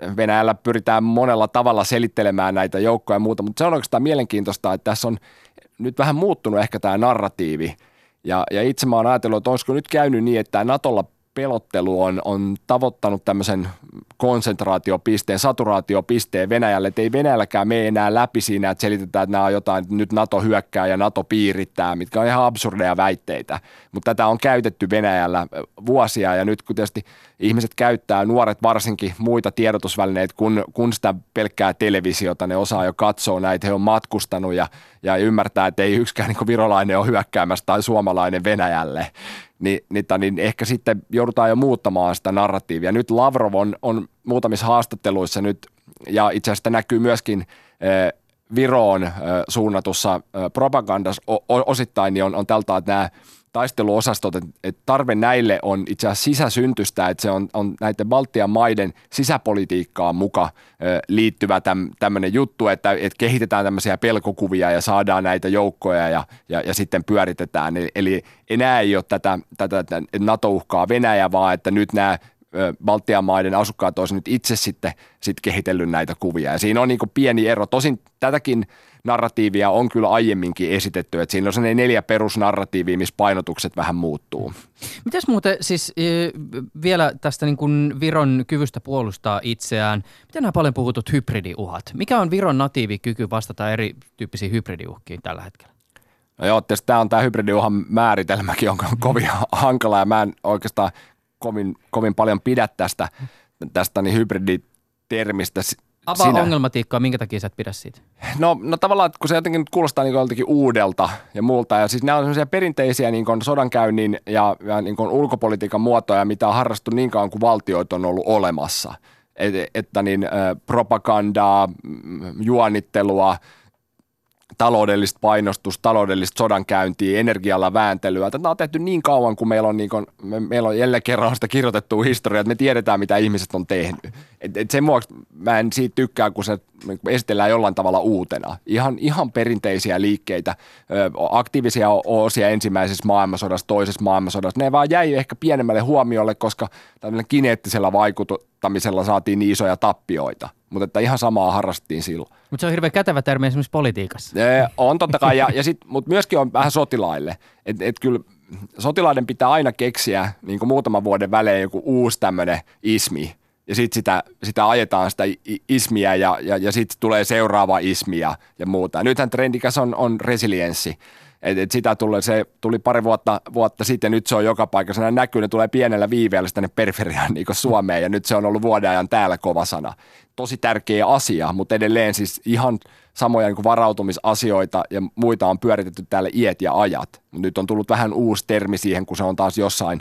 Venäjällä pyritään monella tavalla selittelemään näitä joukkoja ja muuta, mutta se on oikeastaan mielenkiintoista, että tässä on nyt vähän muuttunut ehkä tämä narratiivi. Ja, ja itse mä oon ajatellut, että olisiko nyt käynyt niin, että tämä Natolla pelottelu on, on tavoittanut tämmöisen konsentraatiopisteen, saturaatiopisteen Venäjälle, että ei Venäjälläkään mene enää läpi siinä, että selitetään, että nämä on jotain, että nyt NATO hyökkää ja NATO piirittää, mitkä on ihan absurdeja väitteitä. Mutta tätä on käytetty Venäjällä vuosia ja nyt kun tietysti ihmiset käyttää, nuoret varsinkin, muita tiedotusvälineitä kun, kun sitä pelkkää televisiota, ne osaa jo katsoa näitä, he on matkustanut ja, ja ymmärtää, että ei yksikään niin virolainen ole hyökkäämässä tai suomalainen Venäjälle. Niin, niin, niin ehkä sitten joudutaan jo muuttamaan sitä narratiivia. Nyt Lavrov on, on muutamissa haastatteluissa nyt, ja itse asiassa näkyy myöskin eh, Viroon eh, suunnatussa eh, propagandassa o, osittain, niin on, on tältä, että nämä taisteluosastot, että, että tarve näille on itse asiassa sisäsyntystä, että se on, on näiden Baltian maiden sisäpolitiikkaan muka eh, liittyvä täm, tämmöinen juttu, että, että kehitetään tämmöisiä pelkokuvia ja saadaan näitä joukkoja ja, ja, ja sitten pyöritetään. Eli, eli enää ei ole tätä, tätä, että NATO uhkaa Venäjä, vaan että nyt nämä Baltian maiden asukkaat olisi nyt itse sitten sit kehitellyt näitä kuvia. Ja siinä on niin kuin pieni ero. Tosin tätäkin narratiivia on kyllä aiemminkin esitetty, että siinä on sellainen neljä perusnarratiivia, missä painotukset vähän muuttuu. Mitäs muuten siis vielä tästä niin kuin Viron kyvystä puolustaa itseään, miten nämä paljon puhutut hybridiuhat? Mikä on Viron natiivikyky vastata erityyppisiin hybridiuhkiin tällä hetkellä? No joo, tietysti tämä on tämä hybridiuhan määritelmäkin on kovin hankala ja mä en oikeastaan kovin, kovin paljon pidä tästä, tästä niin hybriditermistä. Avaa Sinä. ongelmatiikkaa, minkä takia sä et pidä siitä? No, no tavallaan, kun se jotenkin kuulostaa niin joltakin uudelta ja muulta. Ja siis nämä on sellaisia perinteisiä niin kuin sodankäynnin ja, ja niin kuin ulkopolitiikan muotoja, mitä on harrastettu niin kauan kuin valtioita on ollut olemassa. Et, että niin, propagandaa, juonittelua, taloudellista painostusta, taloudellista sodankäyntiä, energialla vääntelyä. Tätä on tehty niin kauan, kun meillä on, niin kuin, me, meillä on jälleen kerran sitä kirjoitettua historiaa, että me tiedetään, mitä ihmiset on tehnyt. Et, et sen vuoksi mä en siitä tykkää, kun se esitellään jollain tavalla uutena. Ihan, ihan perinteisiä liikkeitä, ö, aktiivisia osia ensimmäisessä maailmansodassa, toisessa maailmansodassa. Ne vaan jäi ehkä pienemmälle huomiolle, koska tämmöinen kineettisellä vaikuttamisella saatiin niin isoja tappioita. Mutta että ihan samaa harrastettiin silloin. Mutta se on hirveän kätevä termi esimerkiksi politiikassa. Ee, on totta kai, ja, ja sit, mutta myöskin on vähän sotilaille. Että et kyllä sotilaiden pitää aina keksiä niin kuin muutaman vuoden välein joku uusi tämmöinen ismi. Ja sitten sitä, sitä ajetaan sitä ismiä ja, ja, ja sitten tulee seuraava ismi ja, ja muuta. Ja nythän trendikäs on, on resilienssi. Et, et sitä tuli, se tuli pari vuotta, vuotta sitten, nyt se on joka paikassa. Ne näkyy, ne tulee pienellä viiveellä tänne periferiaan niin kuin Suomeen, ja nyt se on ollut vuoden ajan täällä kova sana. Tosi tärkeä asia, mutta edelleen siis ihan samoja niin kuin varautumisasioita ja muita on pyöritetty täällä iät ja ajat. Mut nyt on tullut vähän uusi termi siihen, kun se on taas jossain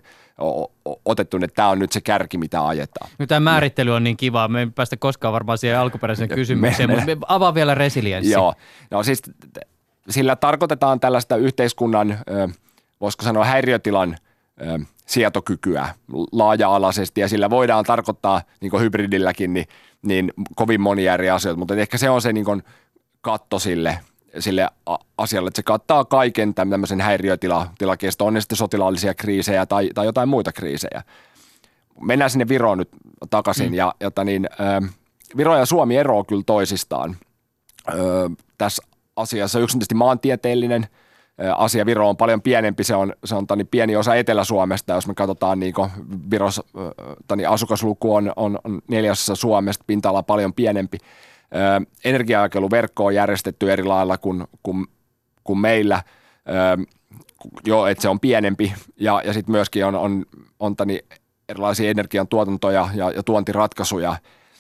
otettu, että tämä on nyt se kärki, mitä ajetaan. No, tämä määrittely on niin kiva. Me ei päästä koskaan varmaan siihen alkuperäiseen kysymykseen, mutta me avaa vielä resilienssi. Joo, no siis sillä tarkoitetaan tällaista yhteiskunnan, voisiko sanoa häiriötilan sietokykyä laaja-alaisesti, ja sillä voidaan tarkoittaa, niin kuin hybridilläkin, niin, niin kovin monia eri asioita, mutta ehkä se on se niin kuin katto sille, sille asialle, että se kattaa kaiken tämmöisen häiriötilakesto, on ne sitten sotilaallisia kriisejä tai, tai jotain muita kriisejä. Mennään sinne Viroon nyt takaisin, mm. ja jota niin, äh, Viro ja Suomi eroaa kyllä toisistaan äh, tässä asiassa. Yksinkertaisesti maantieteellinen asia. Viro on paljon pienempi, se on, se on tani pieni osa Etelä-Suomesta, jos me katsotaan niin Viros, tani asukasluku on, on, on neljässä Suomesta, pinta-ala paljon pienempi. Ö, energiajakeluverkko on järjestetty eri lailla kuin, kuin, kuin meillä, ö, jo, että se on pienempi, ja, ja sitten myöskin on, on, on tani erilaisia energiantuotantoja ja, ja tuontiratkaisuja,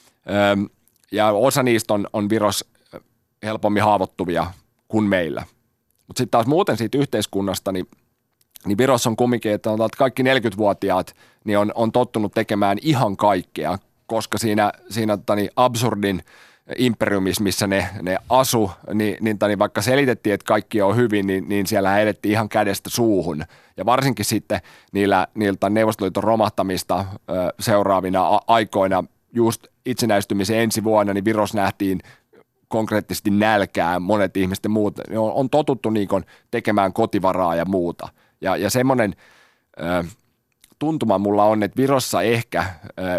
ö, ja osa niistä on, on Viros helpommin haavoittuvia kuin meillä. Mutta sitten taas muuten siitä yhteiskunnasta, niin, niin Virossa on kumminkin, että kaikki neljäkymmentävuotiaat niin on, on tottunut tekemään ihan kaikkea, koska siinä, siinä tani, absurdin imperiumissa, missä ne, ne asu, niin, niin tani, vaikka selitettiin, että kaikki on hyvin, niin, niin siellä edettiin ihan kädestä suuhun. Ja varsinkin sitten niillä, niiltä Neuvostoliiton romahtamista ö, seuraavina a- aikoina, just itsenäistymisen ensi vuonna, niin Virossa nähtiin konkreettisesti nälkää, monet ihmiset ja muut, on, on totuttu niin kuin tekemään kotivaraa ja muuta. Ja, ja semmoinen ö, tuntuma mulla on, että Virossa ehkä ö,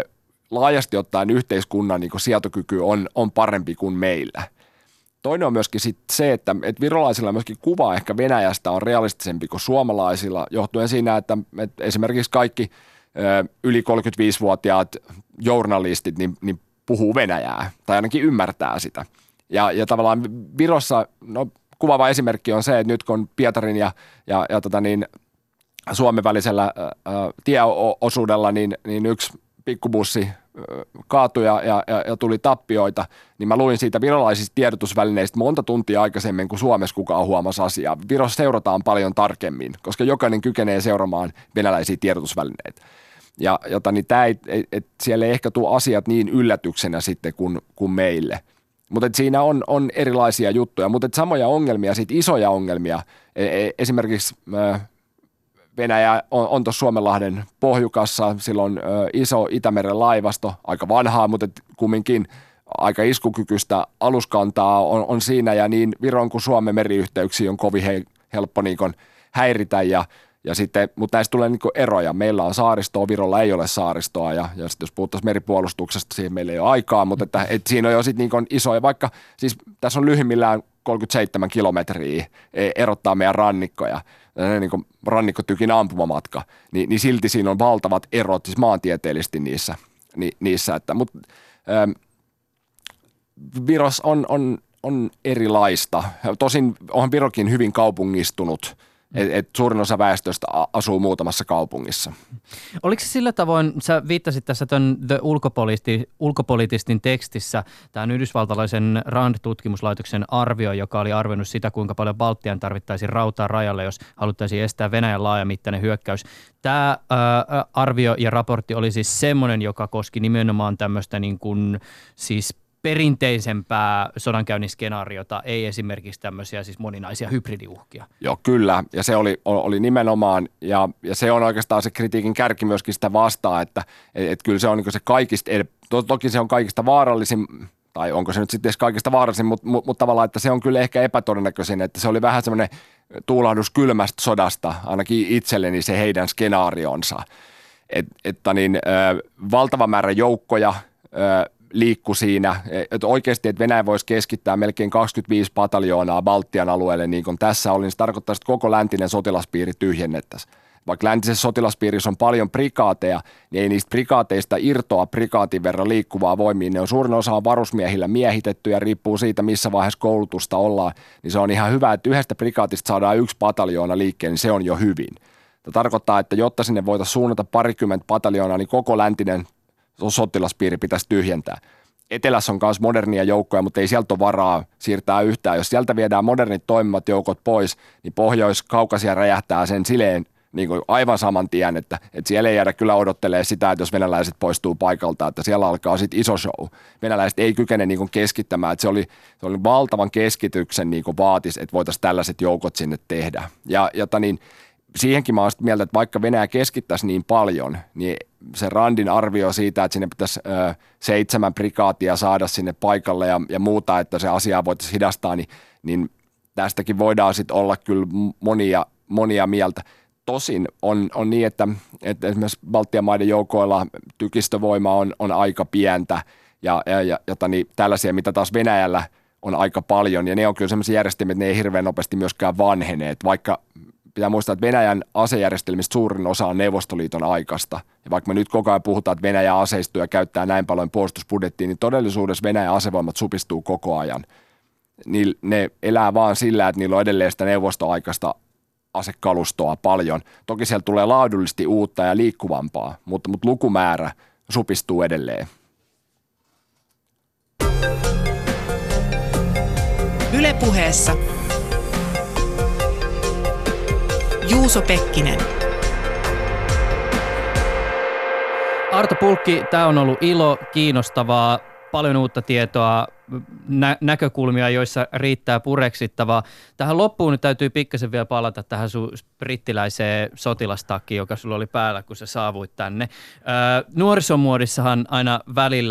laajasti ottaen yhteiskunnan niin kuin sietokyky on, on parempi kuin meillä. Toinen on myöskin sit se, että, että virolaisilla myöskin kuva ehkä Venäjästä on realistisempi kuin suomalaisilla, johtuen siinä, että, että esimerkiksi kaikki ö, yli kolmekymmentäviisivuotiaat journalistit niin, niin puhuu venäjää tai ainakin ymmärtää sitä. Ja, ja tavallaan Virossa, no kuvaava esimerkki on se, että nyt kun Pietarin ja, ja, ja tota niin, Suomen välisellä ä, tieosuudella niin, niin yksi pikkubussi kaatui ja, ja, ja tuli tappioita, niin mä luin siitä virolaisista tiedotusvälineistä monta tuntia aikaisemmin kuin Suomessa kukaan huomasi asiaa. Virossa seurataan paljon tarkemmin, koska jokainen kykenee seuraamaan venäläisiä tiedotusvälineitä. Ja jota, niin tää ei, et, et siellä ei ehkä tule asiat niin yllätyksenä sitten kuin, kuin meille. Mutta siinä on, on erilaisia juttuja, mutta samoja ongelmia, sit isoja ongelmia. E, e, esimerkiksi ä, Venäjä on, on tuossa Suomenlahden pohjukassa, sillä on ä, iso Itämeren laivasto, aika vanhaa, mutta kumminkin aika iskukykyistä aluskantaa on, on siinä, ja niin Viron kuin Suomen meriyhteyksiä on kovin he, helppo niin kun häiritä, ja, ja sitten, mutta näistä tulee niin kun eroja. Meillä on saaristoa, Virolla ei ole saaristoa, ja, ja sitten jos puhuttaisiin meripuolustuksesta, siihen meillä ei ole aikaa, mutta että, et siinä on jo sitten niin isoja, vaikka siis tässä on lyhyimmillään kolmekymmentäseitsemän kilometriä erottaa meidän rannikkoja, niin kuin rannikkotykin ampumamatka, niin, niin silti siinä on valtavat erot siis maantieteellisesti niissä. Ni, niissä että, mutta ähm, Viros on, on, on erilaista. Tosin onhan Virokin hyvin kaupungistunut, että et suurin osa väestöstä asuu muutamassa kaupungissa. Oliko se sillä tavoin, sä viittasit tässä tämän The Ulkopoliti, Ulkopolitistin tekstissä, tämän yhdysvaltalaisen RAND-tutkimuslaitoksen arvio, joka oli arvioinut sitä, kuinka paljon Baltian tarvittaisiin rautaa rajalle, jos haluttaisiin estää Venäjän laajamittainen hyökkäys. Tämä ää, arvio ja raportti oli siis semmoinen, joka koski nimenomaan tämmöistä niin kuin siis perinteisempää sodankäynnin skenaariota, ei esimerkiksi tämmöisiä siis moninaisia hybridiuhkia. Joo, kyllä. Ja se oli, oli nimenomaan, ja, ja se on oikeastaan se kritiikin kärki myöskin sitä vastaan, että et, et kyllä se on niin se kaikista, to, toki se on kaikista vaarallisin, tai onko se nyt sitten edes kaikista vaarallisin, mutta mut, mut tavallaan, että se on kyllä ehkä epätodennäköisin, että se oli vähän semmoinen tuulahdus kylmästä sodasta, ainakin itselleni se heidän skenaarionsa. Et, että niin, ö, valtava määrä joukkoja, ö, liikku siinä, että oikeasti, että Venäjä voisi keskittää melkein kaksikymmentäviisi pataljoonaa Baltian alueelle, niin kuin tässä oli, niin se tarkoittaa, että koko läntinen sotilaspiiri tyhjennettäisiin. Vaikka läntisessä sotilaspiirissä on paljon prikaateja, niin ei niistä prikaateista irtoa prikaatin verran liikkuvaa voimiin. Ne on suurin osa on varusmiehillä miehitetty ja riippuu siitä, missä vaiheessa koulutusta ollaan. Niin se on ihan hyvä, että yhdestä prikaatista saadaan yksi pataljoona liikkeen, niin se on jo hyvin. Tämä tarkoittaa, että jotta sinne voitaisiin suunnata parikymmentä pataljoonaa, niin koko läntinen sotilaspiiri pitäisi tyhjentää. Etelässä on myös modernia joukkoja, mutta ei sieltä ole varaa siirtää yhtään. Jos sieltä viedään modernit toimivat joukot pois, niin Pohjois-Kaukasia räjähtää sen sileen niin kuin aivan saman tien, että, että siellä ei jäädä kyllä odottelee sitä, että jos venäläiset poistuu paikalta, että siellä alkaa sitten iso show. Venäläiset ei kykene niin kuin keskittämään, että se oli, se oli valtavan keskityksen niin kuin vaatis, että voitaisiin tällaiset joukot sinne tehdä. Ja, ja niin, siihenkin mä oon sitä mieltä, että vaikka Venäjä keskittäisi niin paljon, niin se Randin arvio siitä, että sinne pitäisi ö, seitsemän prikaatia saada sinne paikalle ja, ja muuta, että se asiaa voitaisiin hidastaa, niin, niin tästäkin voidaan sitten olla kyllä monia, monia mieltä. Tosin on, on niin, että, että esimerkiksi Baltian maiden joukoilla tykistövoima on, on aika pientä ja, ja, ja jota, niin tällaisia, mitä taas Venäjällä on aika paljon, ja ne on kyllä sellaisia järjestelmiä, että ne ei hirveän nopeasti myöskään vanheneet, vaikka pitää muistaa, että Venäjän asejärjestelmistä suurin osa on Neuvostoliiton aikaista. Ja vaikka me nyt koko ajan puhutaan, että Venäjä aseistuu ja käyttää näin paljon puolustusbudjettia, niin todellisuudessa Venäjän asevoimat supistuu koko ajan. Niin ne elää vaan sillä, että niillä on edelleen sitä neuvostoaikaista asekalustoa paljon. Toki siellä tulee laadullisesti uutta ja liikkuvampaa, mutta, mutta lukumäärä supistuu edelleen. Yle Puheessa Juuso Pekkinen. Arto Pulkki, tämä on ollut ilo, kiinnostavaa, paljon uutta tietoa, nä- näkökulmia, joissa riittää pureksittavaa. Tähän loppuun nyt täytyy pikkasen vielä palata tähän sun brittiläiseen sotilastakkiin, joka sulla oli päällä, kun sä saavuit tänne. Öö, nuorisomuodissahan aina välillä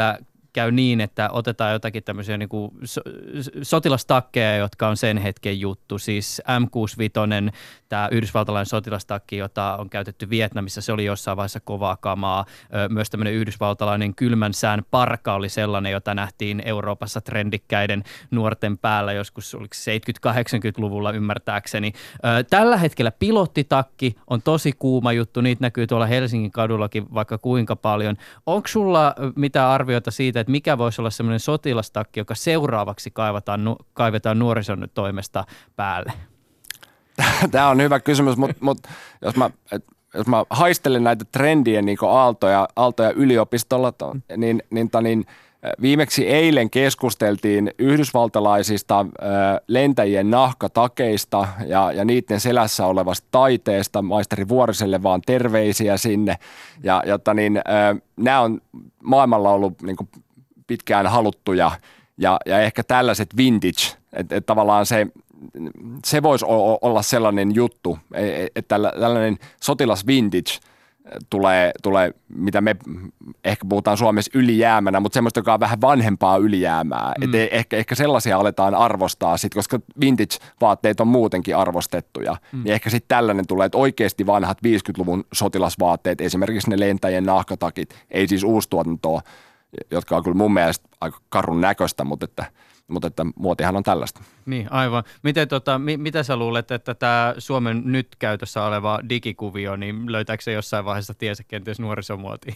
käy niin, että otetaan jotakin tämmöisiä niin kuin so, sotilastakkeja, jotka on sen hetken juttu. Siis M kuusikymmentäviisi, tämä yhdysvaltalainen sotilastakki, jota on käytetty Vietnamissa, se oli jossain vaiheessa kovaa kamaa. Myös tämmöinen yhdysvaltalainen kylmän sään parka oli sellainen, jota nähtiin Euroopassa trendikkäiden nuorten päällä joskus oliko seitsemänkymmentä-kahdeksankymmentäluvulla ymmärtääkseni. Tällä hetkellä pilottitakki on tosi kuuma juttu, niitä näkyy tuolla Helsingin kadullakin vaikka kuinka paljon. Onko sulla mitään arviota siitä, että mikä voisi olla semmoinen sotilastakki, joka seuraavaksi kaivetaan, kaivetaan nuorison toimesta päälle? Tämä on hyvä kysymys, mutta mut, jos, mä, jos mä haistelen näitä trendien niin aaltoja, aaltoja yliopistolla, niin, niin, niin viimeksi eilen keskusteltiin yhdysvaltalaisista ö, lentäjien nahkatakeista ja, ja niiden selässä olevasta taiteesta. Maisteri Vuoriselle vaan terveisiä sinne. Ja, jotta niin, ö, nämä on maailmalla ollut niin kuin pitkään haluttuja ja, ja ehkä tällaiset vintage, että et tavallaan se, se voisi olla sellainen juttu, että tällainen sotilas vintage Tulee, tulee, mitä me ehkä puhutaan Suomessa ylijäämänä, mutta semmoista, joka on vähän vanhempaa ylijäämää. Mm. Et ehkä, ehkä sellaisia aletaan arvostaa sit, koska vintage-vaatteet on muutenkin arvostettuja. Mm. Niin ehkä sitten tällainen tulee, että oikeasti vanhat viisikymmentäluvun sotilasvaatteet, esimerkiksi ne lentäjien nahkatakit, ei siis uustuotantoa, jotka on kyllä mun mielestä aika karun näköistä, mutta että Mutta että muotihan on tällaista. Niin, aivan. Miten, tota, mi, mitä sä luulet, että tämä Suomen nyt käytössä oleva digikuvio, niin löytääkö se jossain vaiheessa tiensä kenties nuorisomuotiin?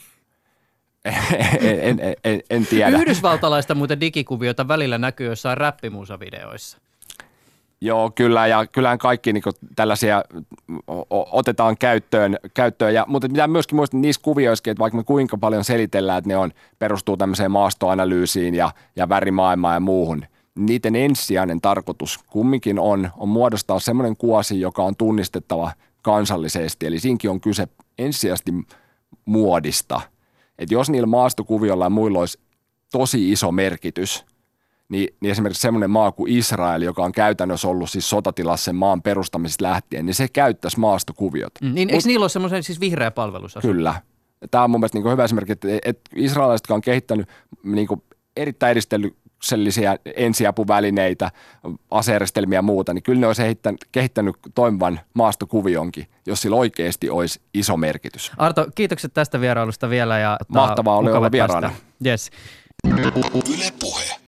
en, en, en, en tiedä. Yhdysvaltalaista muuten digikuviota välillä näkyy jossain räppimuusavideoissa. Joo, kyllä, ja kyllähän kaikki niin kuin tällaisia otetaan käyttöön, käyttöön. Ja, mutta pitää myöskin muistaa niissä kuvioissakin, että vaikka me kuinka paljon selitellään, että ne on, perustuu tämmöiseen maastoanalyysiin ja, ja värimaailmaan ja muuhun, niiden ensisijainen tarkoitus kumminkin on, on muodostaa semmoinen kuosi, joka on tunnistettava kansallisesti, eli siinkin on kyse ensisijaisesti muodista. Että jos niillä maastokuvioilla ja muilla olisi tosi iso merkitys, Niin, niin esimerkiksi semmoinen maa kuin Israel, joka on käytännössä ollut siis sotatilassa sen maan perustamisesta lähtien, niin se käyttäisi maastokuviot. Mm, niin eikö Mut, niillä ole semmoisen siis vihreä palvelus? Kyllä. Tämä on mun mielestä niin hyvä esimerkki, että, että israelilaiset, jotka on kehittänyt niin erittäin edistyksellisiä ensiapuvälineitä, asejärjestelmiä ja muuta, niin kyllä ne olisi kehittänyt toimivan maastokuvionkin, jos sillä oikeasti olisi iso merkitys. Arto, kiitokset tästä vierailusta vielä. Ja mahtavaa oli olla vieraana. Yes. Yle Puhe.